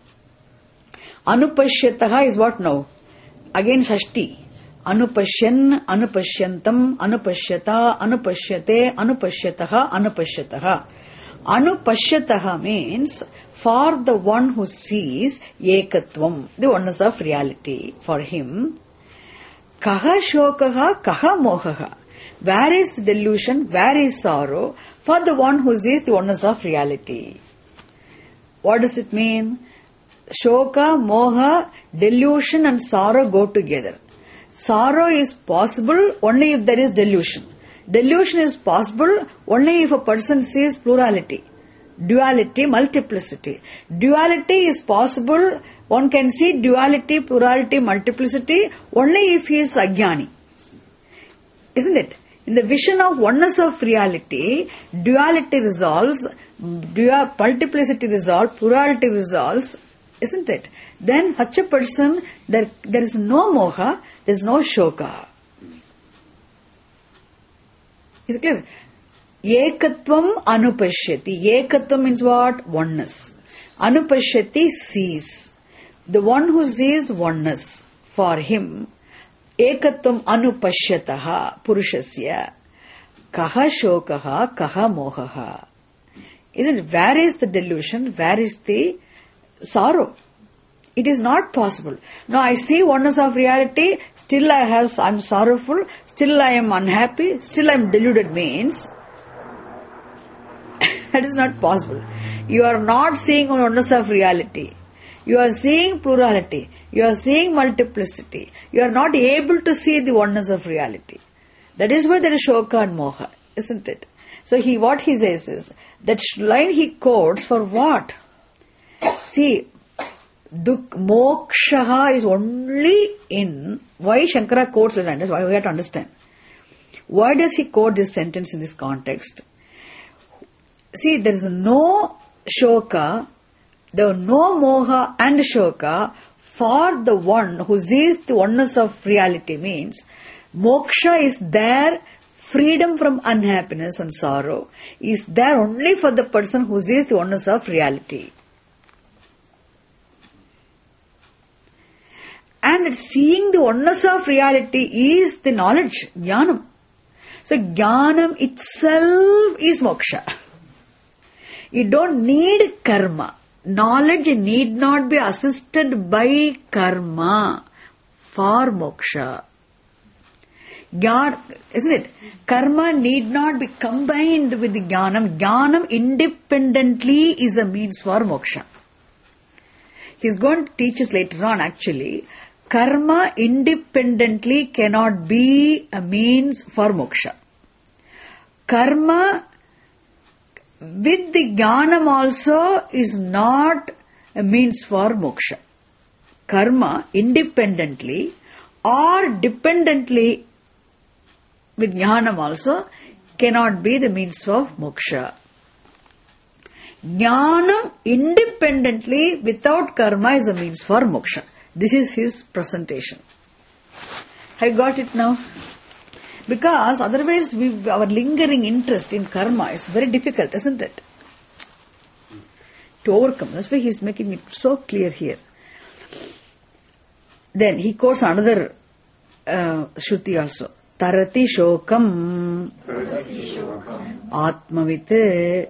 Anupashyataha is what now? Again Shashti. Anupashyan, anupashyantam, anupashyata, anupashyate, anupashyataha, anupashyataha. Anupashyataha means for the one who sees ekatvam, the oneness of reality. For him, kaha shokaha, kaha mohaha. Where is delusion? Where is sorrow? For the one who sees the oneness of reality. What does it mean? Shoka, moha, delusion and sorrow go together. Sorrow is possible only if there is delusion. Delusion is possible only if a person sees plurality, duality, multiplicity. Duality is possible, one can see duality, plurality, multiplicity only if he is ajnani. Isn't it? In the vision of oneness of reality, duality resolves, dual, multiplicity resolves, plurality resolves, isn't it? Then such a person, there, there is no moha, there is no shoka. Is it clear? Ekatvam anupashyati. Ekatvam means what? Oneness. Anupashyati sees. The one who sees oneness, for him, ekatvam anupashyataha purushasya kaha shokaha kaha mohaha. Isn't it? Where is the delusion? Where is the sorrow? It is not possible. Now I see oneness of reality, still I have, I am sorrowful, still I am unhappy, still I am deluded means that is not possible. You are not seeing oneness of reality. You are seeing plurality. You are seeing multiplicity. You are not able to see the oneness of reality. That is why there is shoka and moha, isn't it? So he, what he says is, that line he quotes for what? See, Duk, moksha is only in, why Shankara quotes this, that's why we have to understand. Why does he quote this sentence in this context? See, there is no shoka, there is no moha and shoka for the one who sees the oneness of reality means moksha is there, freedom from unhappiness and sorrow is there only for the person who sees the oneness of reality. And seeing the oneness of reality is the knowledge, jnanam. So jnanam itself is moksha. You don't need karma. Knowledge need not be assisted by karma for moksha. Jnana, isn't it? Karma need not be combined with jnanam. Jnanam independently is a means for moksha. He's going to teach us later on actually. Karma independently cannot be a means for moksha. Karma with the jnanam also is not a means for moksha. Karma independently or dependently with jnanam also cannot be the means of moksha. Jnanam independently without karma is a means for moksha. This is his presentation. I got it now. Because otherwise we, our lingering interest in karma is very difficult, isn't it? To overcome. That's why he is making it so clear here. Then he quotes another uh, Shruti also. Tarati shokam atmavit.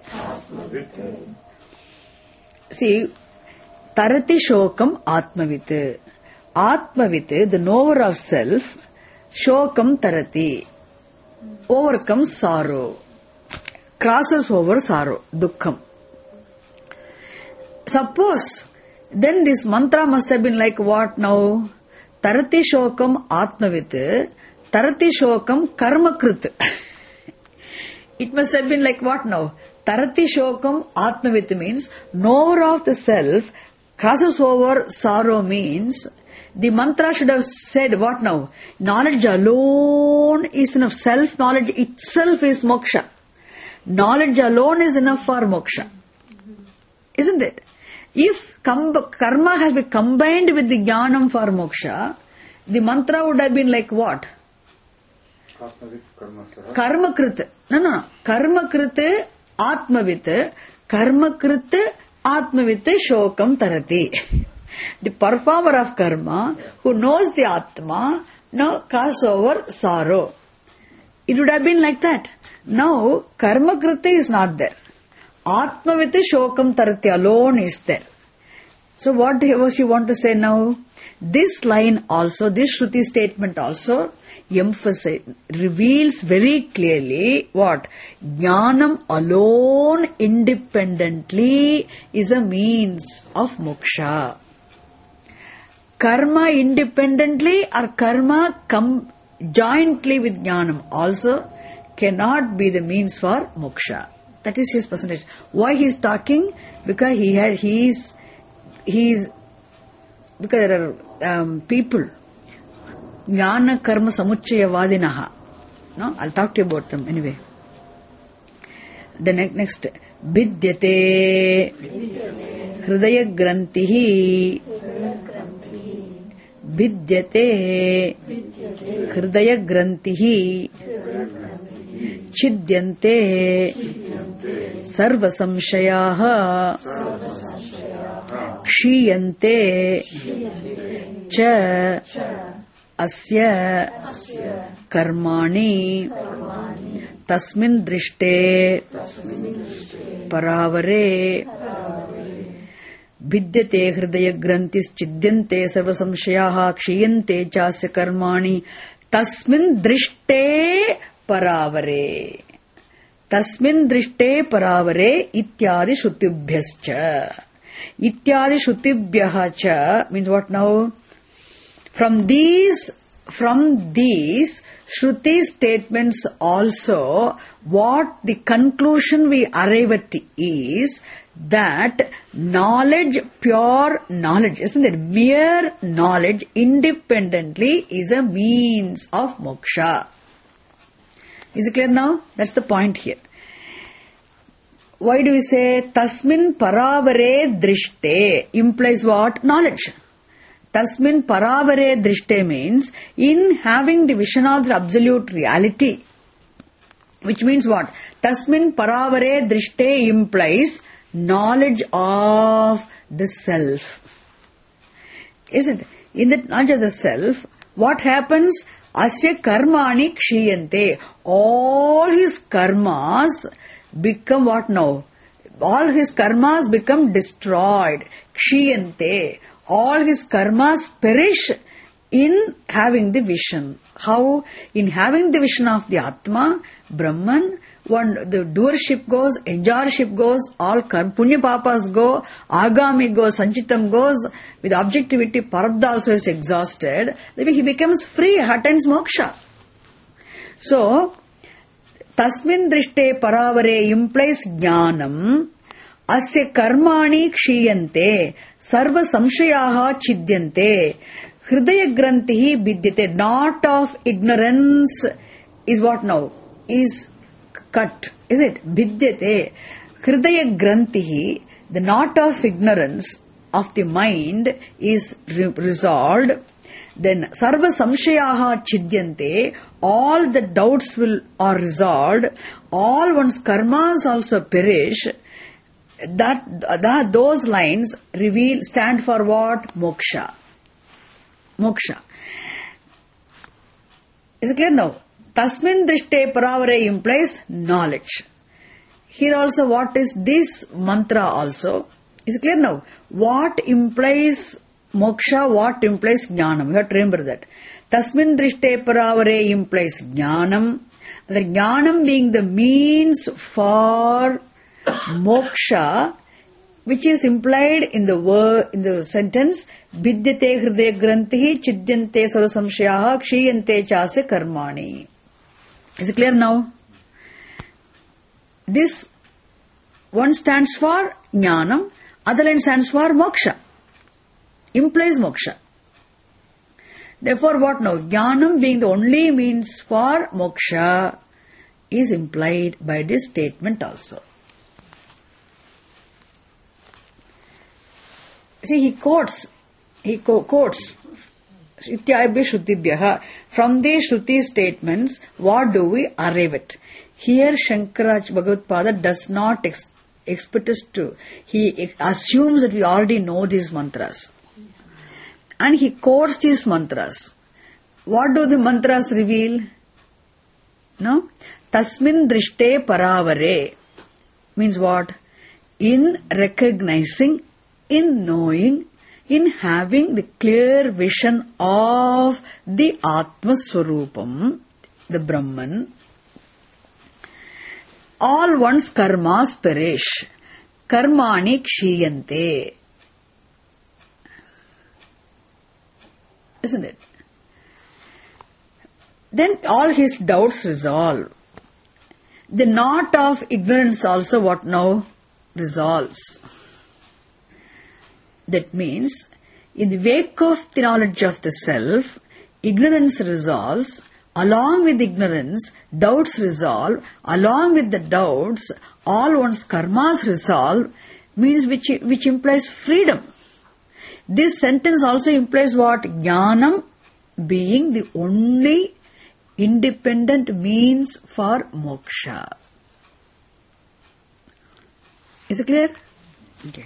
See, tarati shokam atmavit. Atmavit, the knower of self, shokam tarati, overcomes sorrow, crosses over sorrow, dukkham. Suppose, then this mantra must have been like what now? Tarati shokam atmavit, tarati shokam karmakrit. It must have been like what now? Tarati shokam atmavit means knower of the self, crosses over sorrow means the mantra should have said what now? Knowledge alone is enough. Self-knowledge itself is moksha. Knowledge alone is enough for moksha. Isn't it? If karma has been combined with the jnanam for moksha, the mantra would have been like what? Karma krit. No, no, no. Karma krit atmavit. Karma krit atmavit shokam tarati. The performer of karma who knows the Atma now casts over sorrow. It would have been like that. Now karma kriti is not there. Atmaviti shokam tarati alone is there. So what was you want to say now? This line also, this Shruti statement also emphasize, reveals very clearly what? Jnanam alone independently is a means of moksha. Karma independently or karma com- jointly with jnanam also cannot be the means for moksha. That is his percentage. Why he is talking? Because he has, he is, he is, because there are um, people, jnana karma samuchaya vadinaha. No, I'll talk to you about them anyway. The ne- next, vidyate hridaya grantihi. Vidyate hridaya grantihi chidyante sarva samshayaha kshiyante cha asya karmani tasmin drishte paravare vidyate hridaya grantis chidyante sarva samshayaha kshiyante chasya karmani tasmin drishte paravare tasmin drishte paravare ityadi shrutibhyascha ityadi shrutibhyacha means what now? From these from these Shruti statements also, what the conclusion we arrive at is that knowledge, pure knowledge, isn't it? Mere knowledge independently is a means of moksha. Is it clear now? That's the point here. Why do we say tasmin paravare drishte implies what? Knowledge. Tasmin paravare drishte means in having the vision of the absolute reality. Which means what? Tasmin paravare drishte implies knowledge of the self. Isn't it? In the knowledge of the self, what happens? Asya karmani kshiyante. All his karmas become what now? All his karmas become destroyed. Kshiyante. All his karmas perish in having the vision. How? In having the vision of the Atma, Brahman, one, the doership goes, enjoyership goes, all karma, punya papas go, agami goes, sanchitam goes, with objectivity, parabdha also is exhausted, then he becomes free, attains moksha. So, tasmin drishte paravare implies jnanam, asya karmani kshiyante, sarva samshayaha chidyante, hridaya grantihi vidyate, knot of ignorance is what now? Is cut. Is it? Vidyate. Hridaya grantihi, the knot of ignorance of the mind is re- resolved. then sarva samshayaha chidyante, all the doubts will are resolved, all one's karmas also perish. That, that those lines reveal, stand for what? Moksha. Moksha. Is it clear now? Tasmin drishte paravare implies knowledge. Here also what is this mantra also? Is it clear now? What implies moksha, what implies jnanam? You have to remember that. Tasmin drishte paravare implies jnanam. The jnanam being the means for moksha, which is implied in the word, in the sentence, vidyate hriday grantihi chidyante sarva samshayaha kshiyante chase karmani. Is it clear now? This one stands for jnanam, other line stands for moksha. Implies moksha. Therefore, what now? Jnanam being the only means for moksha is implied by this statement also. See, he quotes, he co- quotes, Ityabhya Shruti. From these Shruti statements, what do we arrive at? Here, Shankaracharya Bhagavad does not ex- expect us to. He assumes that we already know these mantras. And he quotes these mantras. What do the mantras reveal? No? Tasmin drishte paravare means what? In recognizing, in knowing, in having the clear vision of the Atma Swarupam, the Brahman, all one's karmas perish. Karmani kshiyante. Isn't it? Then all his doubts resolve. The knot of ignorance also what now? Resolves. That means, in the wake of the knowledge of the self, ignorance resolves, along with ignorance, doubts resolve, along with the doubts, all one's karmas resolve, means which, which implies freedom. This sentence also implies what? Jnanam being the only independent means for moksha. Is it clear? Okay.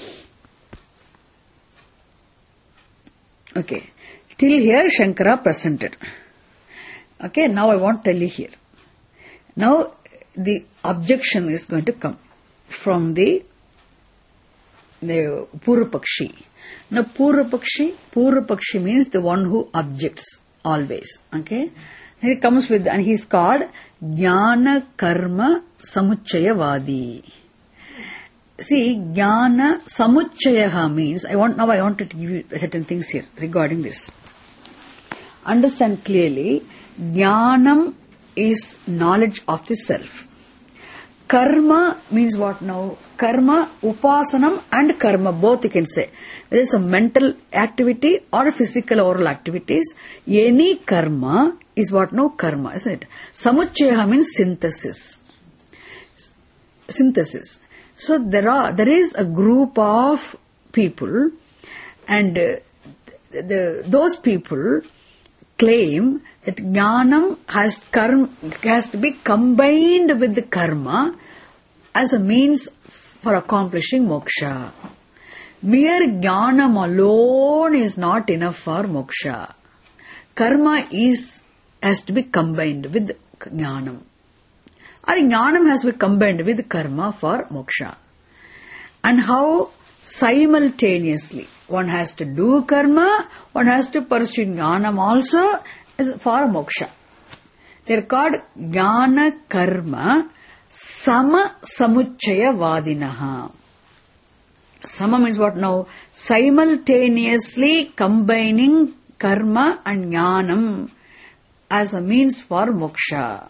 Okay. Till here Shankara presented. Okay, now I want to tell you here. Now the objection is going to come from the, the Purvapakshi. Now Purvapakshi, Purvapakshi means the one who objects always. Okay. And he comes with, and he is called Jnana Karma Samuchayavadi. See, Jnana Samuchayaha means, I want, now I want to give you certain things here regarding this. Understand clearly, Jnanam is knowledge of the self. Karma means what now? Karma, upasanam and karma, both you can say. Whether it's a mental activity or a physical oral activities, any karma is what now? Karma, isn't it? Samuchayaha means synthesis. Synthesis. So there are, there is a group of people, and uh, the, those people claim that jnanam has karma, has to be combined with the karma as a means for accomplishing moksha. Mere jnanam alone is not enough for moksha. Karma is, has to be combined with jnanam. Or jnanam has to be combined with karma for moksha. And how? Simultaneously. One has to do karma, one has to pursue jnanam also for moksha. They are called jnana karma sama samuchaya vadinaha. Sama means what now? Simultaneously combining karma and jnanam as a means for moksha.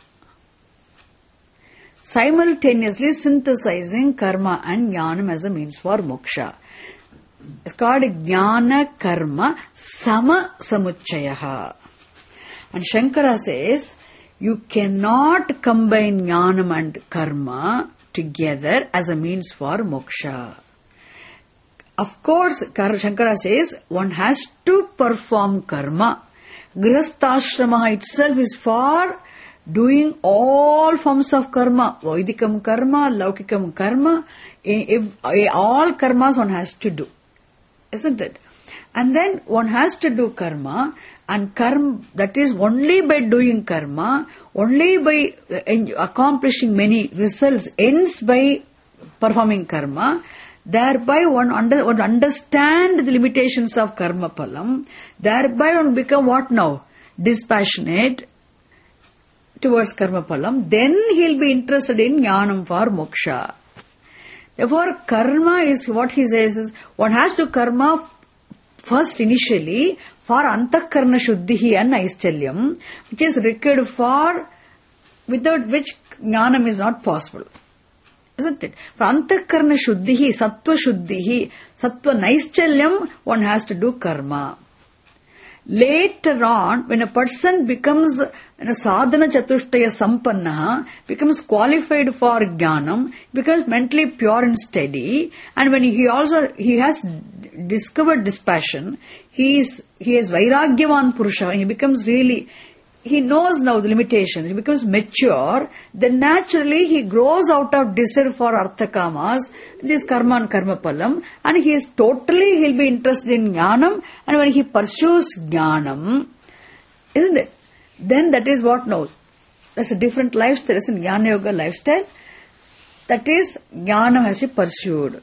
Simultaneously synthesizing karma and jnanam as a means for moksha. It's called jnana karma sama samuchayaha. And Shankara says, you cannot combine jnanam and karma together as a means for moksha. Of course, Shankara says one has to perform karma. Grihasthashrama itself is for doing all forms of karma. Vaidikam karma, Laukikam karma, if, if, all karmas one has to do. Isn't it? And then one has to do karma, and karma, that is only by doing karma, only by accomplishing many results, ends by performing karma. Thereby one, under, one understand the limitations of karma palam. Thereby one become what now? Dispassionate towards karma palam. Then he'll be interested in jnanam for moksha. Therefore, karma is what he says is one has to karma first initially for antakarna shuddhihi and naischalya, which is required for, without which jnanam is not possible. Isn't it? For antakarna shuddhihi, sattva shuddhihi, sattva naischalyam, one has to do karma. Later on, when a person becomes a sadhana chatushtaya sampanna, becomes qualified for jnanam, becomes mentally pure and steady, and when he also, he has discovered dispassion, he is, he is vairagyavan purusha, he becomes really, he knows now the limitations, he becomes mature, then naturally he grows out of desire for arthakamas, this karma and karma palam, and he is totally, he'll be interested in jnanam, and when he pursues jnanam, isn't it? Then that is what now? That's a different lifestyle, it's a jnana yoga lifestyle. That is, jnanam has to be pursued.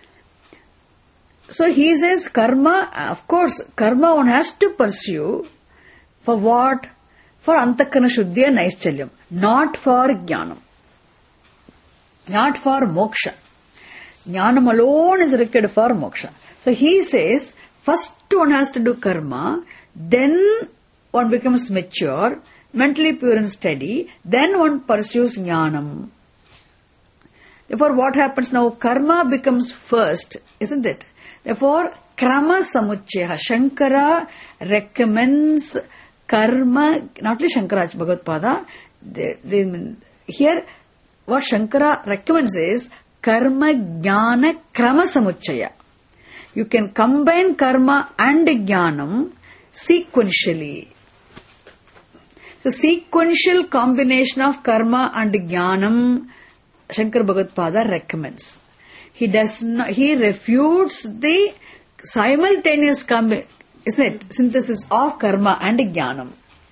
So he says karma, of course, karma one has to pursue for what? For antakarna shuddhi and naischalya, not for jnanam, not for moksha. Jnanam alone is required for moksha. So he says, first one has to do karma, then one becomes mature, mentally pure and steady, then one pursues jnanam. Therefore, what happens now? Karma becomes first, isn't it? Therefore, krama samuchaya. Shankara recommends karma, not only Shankara, Bhagavad-pada, they, they, here what Shankara recommends is karma jnana krama samuchaya. You can combine karma and jnanam sequentially. So sequential combination of karma and jnanam, Shankara Bhagavad-pada recommends. He does not, he refutes the simultaneous combination, isn't it? Synthesis of karma and jnanam.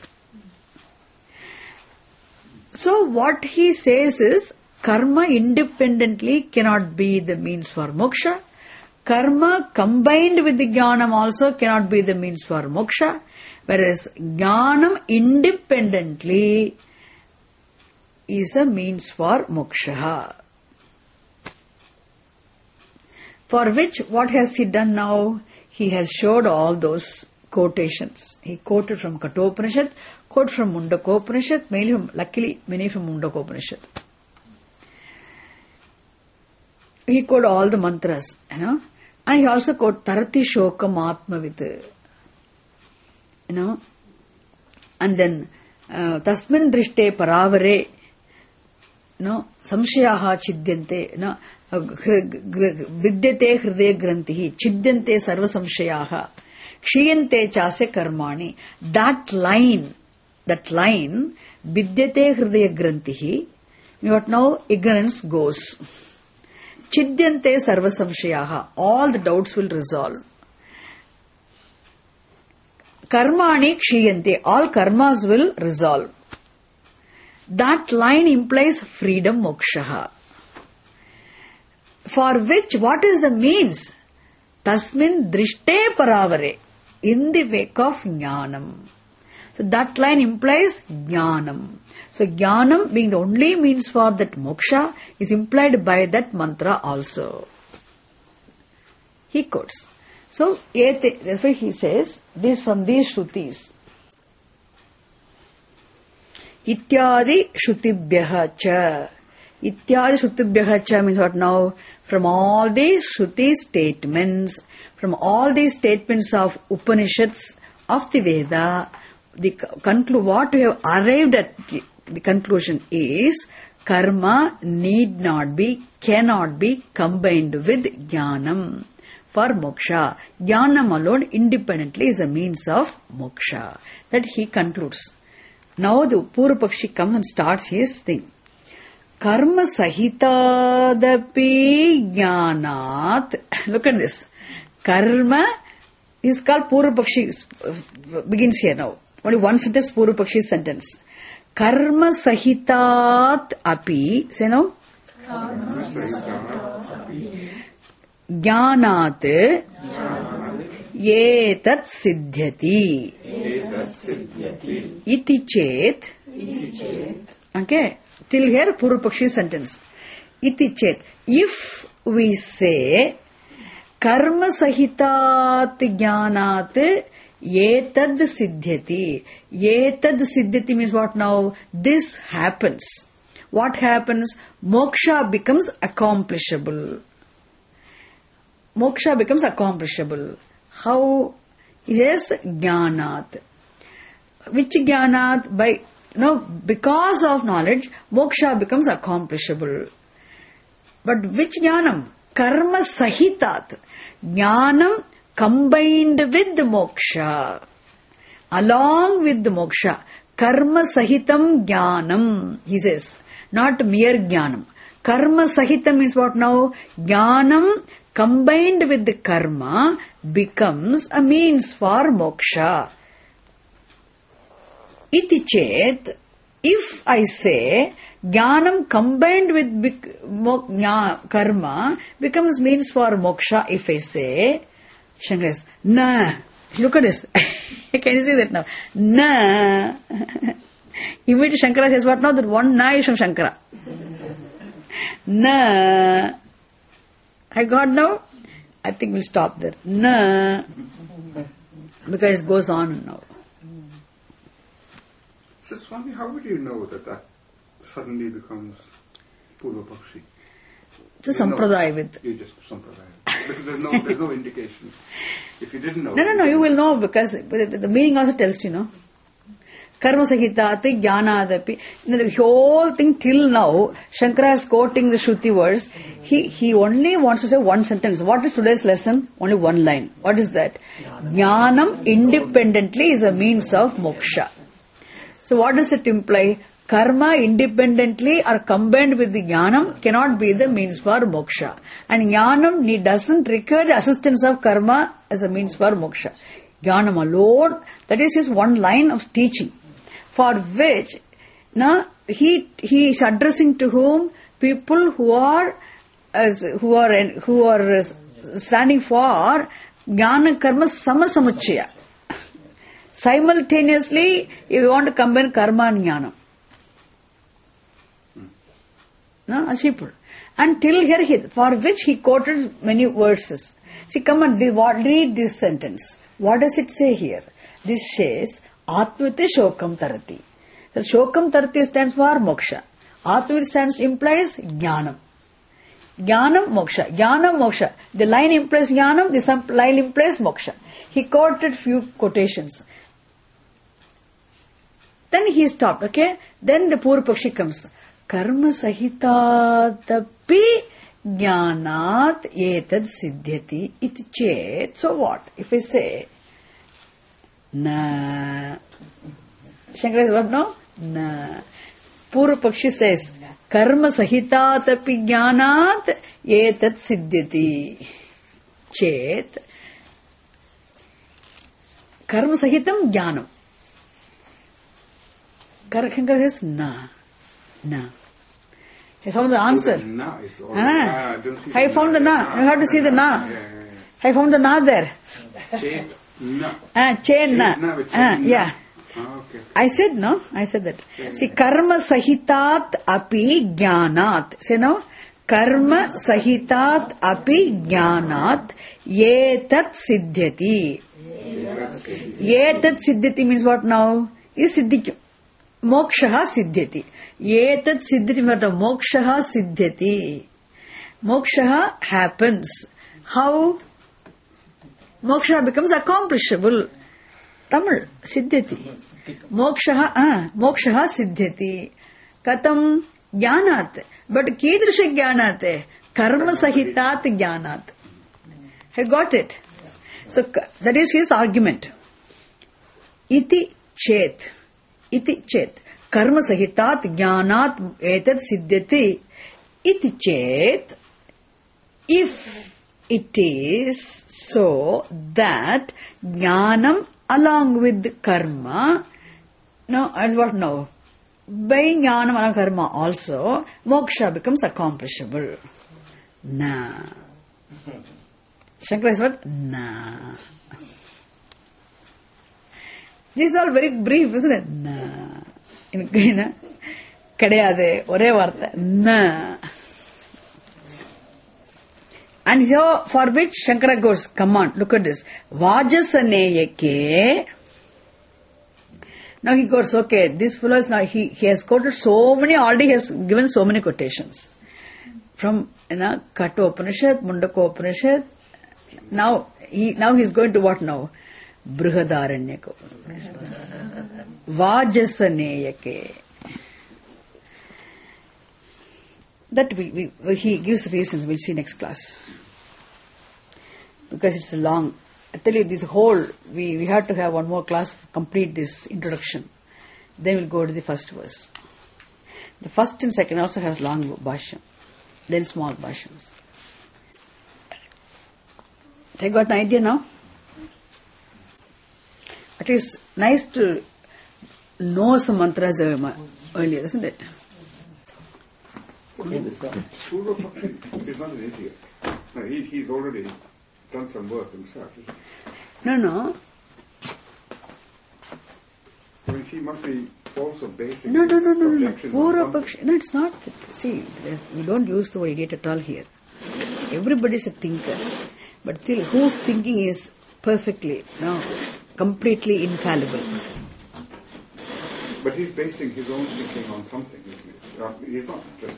So what he says is, karma independently cannot be the means for moksha. Karma combined with the jnanam also cannot be the means for moksha. Whereas jnanam independently is a means for moksha. For which, what has he done now? He has showed all those quotations. He quoted from Kathopanishad, quoted from Mundakopanishad, mainly from, luckily many from Mundakopanishad. He quoted all the mantras, you know, and he also quoted Tarati Shokam Atmavid, you know, and then uh, Tasmin Drishte Paravare, you know, Samshayaha Chidyante, you know, Vidyate Hridaya Grantihi, Chidyante Sarva Samshayaha, Kshiyante Chase Karmani. That line, that line, Vidyate Hridaya Grantihi, what now ignorance goes. Chidyante Sarva Samshayaha, all the doubts will resolve. Karmani Kshiyante, all karmas will resolve. That line implies freedom, moksha. For which, what is the means? Tasmin drishte paravare, in the wake of jnanam. So that line implies jnanam. So jnanam being the only means for that moksha is implied by that mantra also. He quotes. So, that's why he says, this from these shrutis. Ityadi shrutibhyaha cha. Ityadi shrutibhyaha cha means what now? From all these shruti statements, from all these statements of Upanishads, of the Veda, the conclu- what we have arrived at the, the conclusion is, karma need not be, cannot be combined with jnanam. for moksha. Jnanam alone independently is a means of moksha. That he concludes. Now the Purva Pakshi comes and starts his thing. Karma sahitadapi jnanat. Look at this. Karma is called Purva Pakshi, begins here now. Only one sentence, Purva Pakshi sentence. Karma sahitat api. Say now. Karma sahitat api. Jnanat yetat siddhyati. Iti chet. Okay. Till here, Purva Pakshi sentence. Iti chet. If we say karma sahitat jnanat yetad siddhyati. Yetad siddhyati means what now? This happens. What happens? Moksha becomes accomplishable. Moksha becomes accomplishable. How? He says jnanat. Which jnanat? By no, because of knowledge, moksha becomes accomplishable. But which jnanam? Karma sahitat. Jnanam combined with the moksha. Along with the moksha. Karma sahitam jnanam, he says. Not mere jnanam. Karma sahitam means what now? Jnanam combined with the karma becomes a means for moksha. Iti chet, if I say jnanam combined with bec- mo- jna- karma becomes means for moksha, if I say, Shankara says, na. Look at this. Can you see that now? Na. Immediately Shankara says what now? That one na is from Shankara. Na. I got now? I think we'll stop there. Na. Because it goes on now. So Swami, how would you know that that suddenly becomes Purva Pakshi? It's a sampradaya with. You just sampradaya. Because there's no, there's no indication. If you didn't know. No, no, no, you will know because the, the meaning also tells you, know. Karma sahitati jnanadapi. The whole thing till now, Shankara is quoting the Shruti verse. He, he only wants to say one sentence. What is today's lesson? Only one line. What is that? Jnanam independently is a means of moksha. So what does it imply? Karma independently or combined with the jnanam cannot be the means for moksha. And jnanam need, doesn't require the assistance of karma as a means for moksha. Jnanam alone, that is his one line of teaching. For which, now he he is addressing to whom? People who are as who are who are uh, standing for jnana karma samasamuchaya. Simultaneously, if you want to combine karma and jnana. No, as people. Until here, he, for which he quoted many verses. See, come and read this sentence. What does it say here? This says, Atmaviti Shokam Tarati. The Shokam Tarati stands for moksha. Atmaviti stands implies jnanam. Jnanam moksha. Jnanam moksha. The line implies jnanam, the line implies moksha. He quoted few quotations. Then he stopped, okay? Then the Purva Pakshi comes. Karma sahitadapi jnanat etad siddhyati iti chet. So what? If I say, na. Shankara says what now? Na. Purva Pakshi says, karma sahitadapi jnanat etad siddhyati chet. Karma sahitam jnanam. Shankara says, na. Na. He found the answer. So the na is all, ah. ah, don't see I the found na. the na. You have to see the na. Yeah, yeah, yeah. I found the na there. Chet na. Ah, chain na. Chet na with Ah, chet yeah. na. Ah, okay. I said no. I said that. See, karma sahitat api jnanat. Say now. Karma sahitat api jnanat yetat siddhyati. Yetat siddhyati means what now? Is siddhikya. Mokshaha siddhyati. Yetat siddhyati means mokshaha siddhyati. Mokshaha happens. How? Moksha becomes accomplishable. Tamil, siddhyati. Mokshaha, ah, mokshaha siddhyati. Katam jnanat. But kidrisha jnanat. Karma sahitat jnanat. You got it? So that is his argument. Iti chet. Iti chet. Karma sahitat jnanat etat siddhyati. Iti chet. If it is so that jnanam along with karma, no, as what now? By jnanam along karma also, moksha becomes accomplishable. Nah. Shankara is what? Nah. This is all very brief, isn't it? Nah. Kadayade, ore vartha. Nah. And here, for which Shankara goes, come on, look at this. Vajasaneyake. Now he goes, okay, this fellow is now, he, he has quoted so many, already has given so many quotations. From, you know, Katha Upanishad, Mundaka Upanishad. Now, he, now he's going to what now? Brihadaranyaka. Vajasaneyake. That we, we, he gives reasons, we'll see next class. Because it's long. I tell you, this whole, we, we have to have one more class to complete this introduction. Then we'll go to the first verse. The first and second also has long bhashyam, then small bhashyams. Have you got an idea now? It is nice to know some mantras earlier, isn't it? Purva Pakshi is not an idiot. No, he, he's already done some work himself. No, no. I mean, he must be also basing No, no, no, no, no. objections Purva on something. Pakshi. No, it's not. See, we don't use the word idiot at all here. Everybody is a thinker. But still, whose thinking is perfectly, no, completely infallible. But he's basing his own thinking on something, isn't he? Uh, He's not just...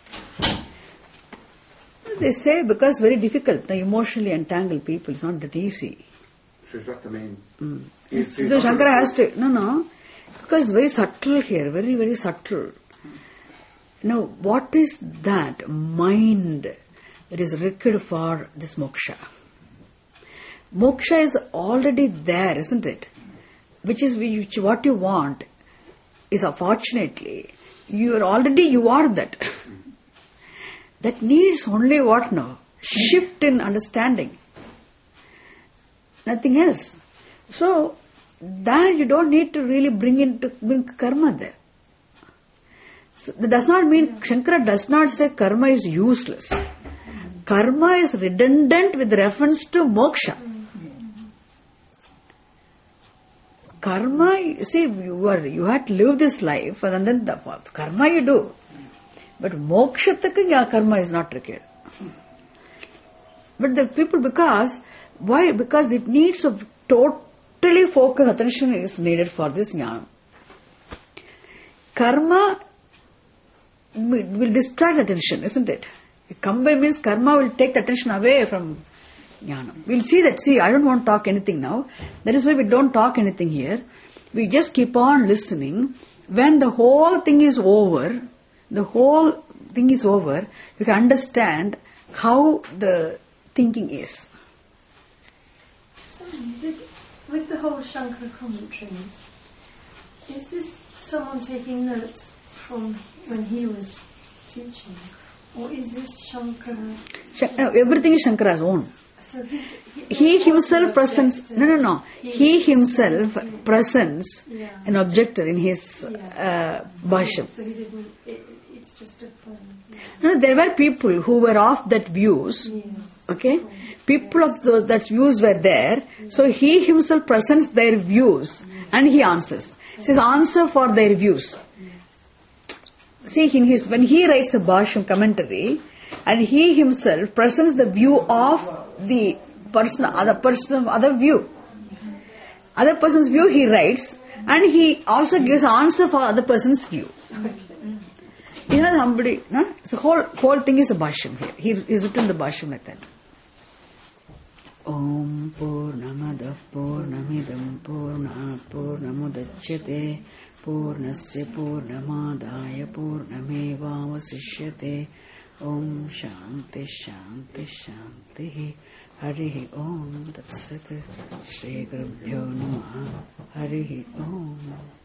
They say because it's very difficult. Now, emotionally entangle people is not that easy. So is that the main... Mm. He's, he's So not Shankara a- has to, no, no, because it's very subtle here, very, very subtle. Now, what is that mind that is required for this moksha? Moksha is already there, isn't it? Which is which, what you want is, unfortunately, you are already, you are that. That needs only what now? Shift in understanding. Nothing else. So, there you don't need to really bring into bring karma there. So that does not mean, Shankara does not say karma is useless. Karma is redundant with reference to moksha. Karma, you see, you are, you have to live this life and then the karma you do. But moksha taka karma is not required. But the people, because, why? Because it needs a totally focused attention is needed for this jnana. Karma will distract attention, isn't it? Combine means karma will take the attention away from jnana. We'll see that. See, I don't want to talk anything now. That is why we don't talk anything here. We just keep on listening. When the whole thing is over, the whole thing is over, you can understand how the thinking is. So, with, with the whole Shankara commentary, is this someone taking notes from when he was teaching, or is this Shankara? Sh- no, everything is Shankara's own. So his, He himself presents, objector. no, no, no. He himself presenting- presents Yeah. an objector in his Yeah. uh, bhashyam. So he didn't. It, it's just a form. Yeah. No, there were people who were of that views. Yes. Okay, of course, people yes. of those that views were there. So he himself presents their views and he answers. Says answer for their views. See, in his when he writes a bhashyam commentary, and he himself presents the view of the person, other person, other view. Other person's view he writes, and he also gives answer for other person's view. You know, somebody, no? So whole whole thing is a bhashyam here. He is written the bhashyam like that. Om Purnamada Purnamidam Purnat Purnamudachyate Purnasya Purnamadaya Purnamevavasishyate Om Shanti Shanti Shanti Harihi Om Tat Sat Shri Gurubhyo Namaha Harihi Om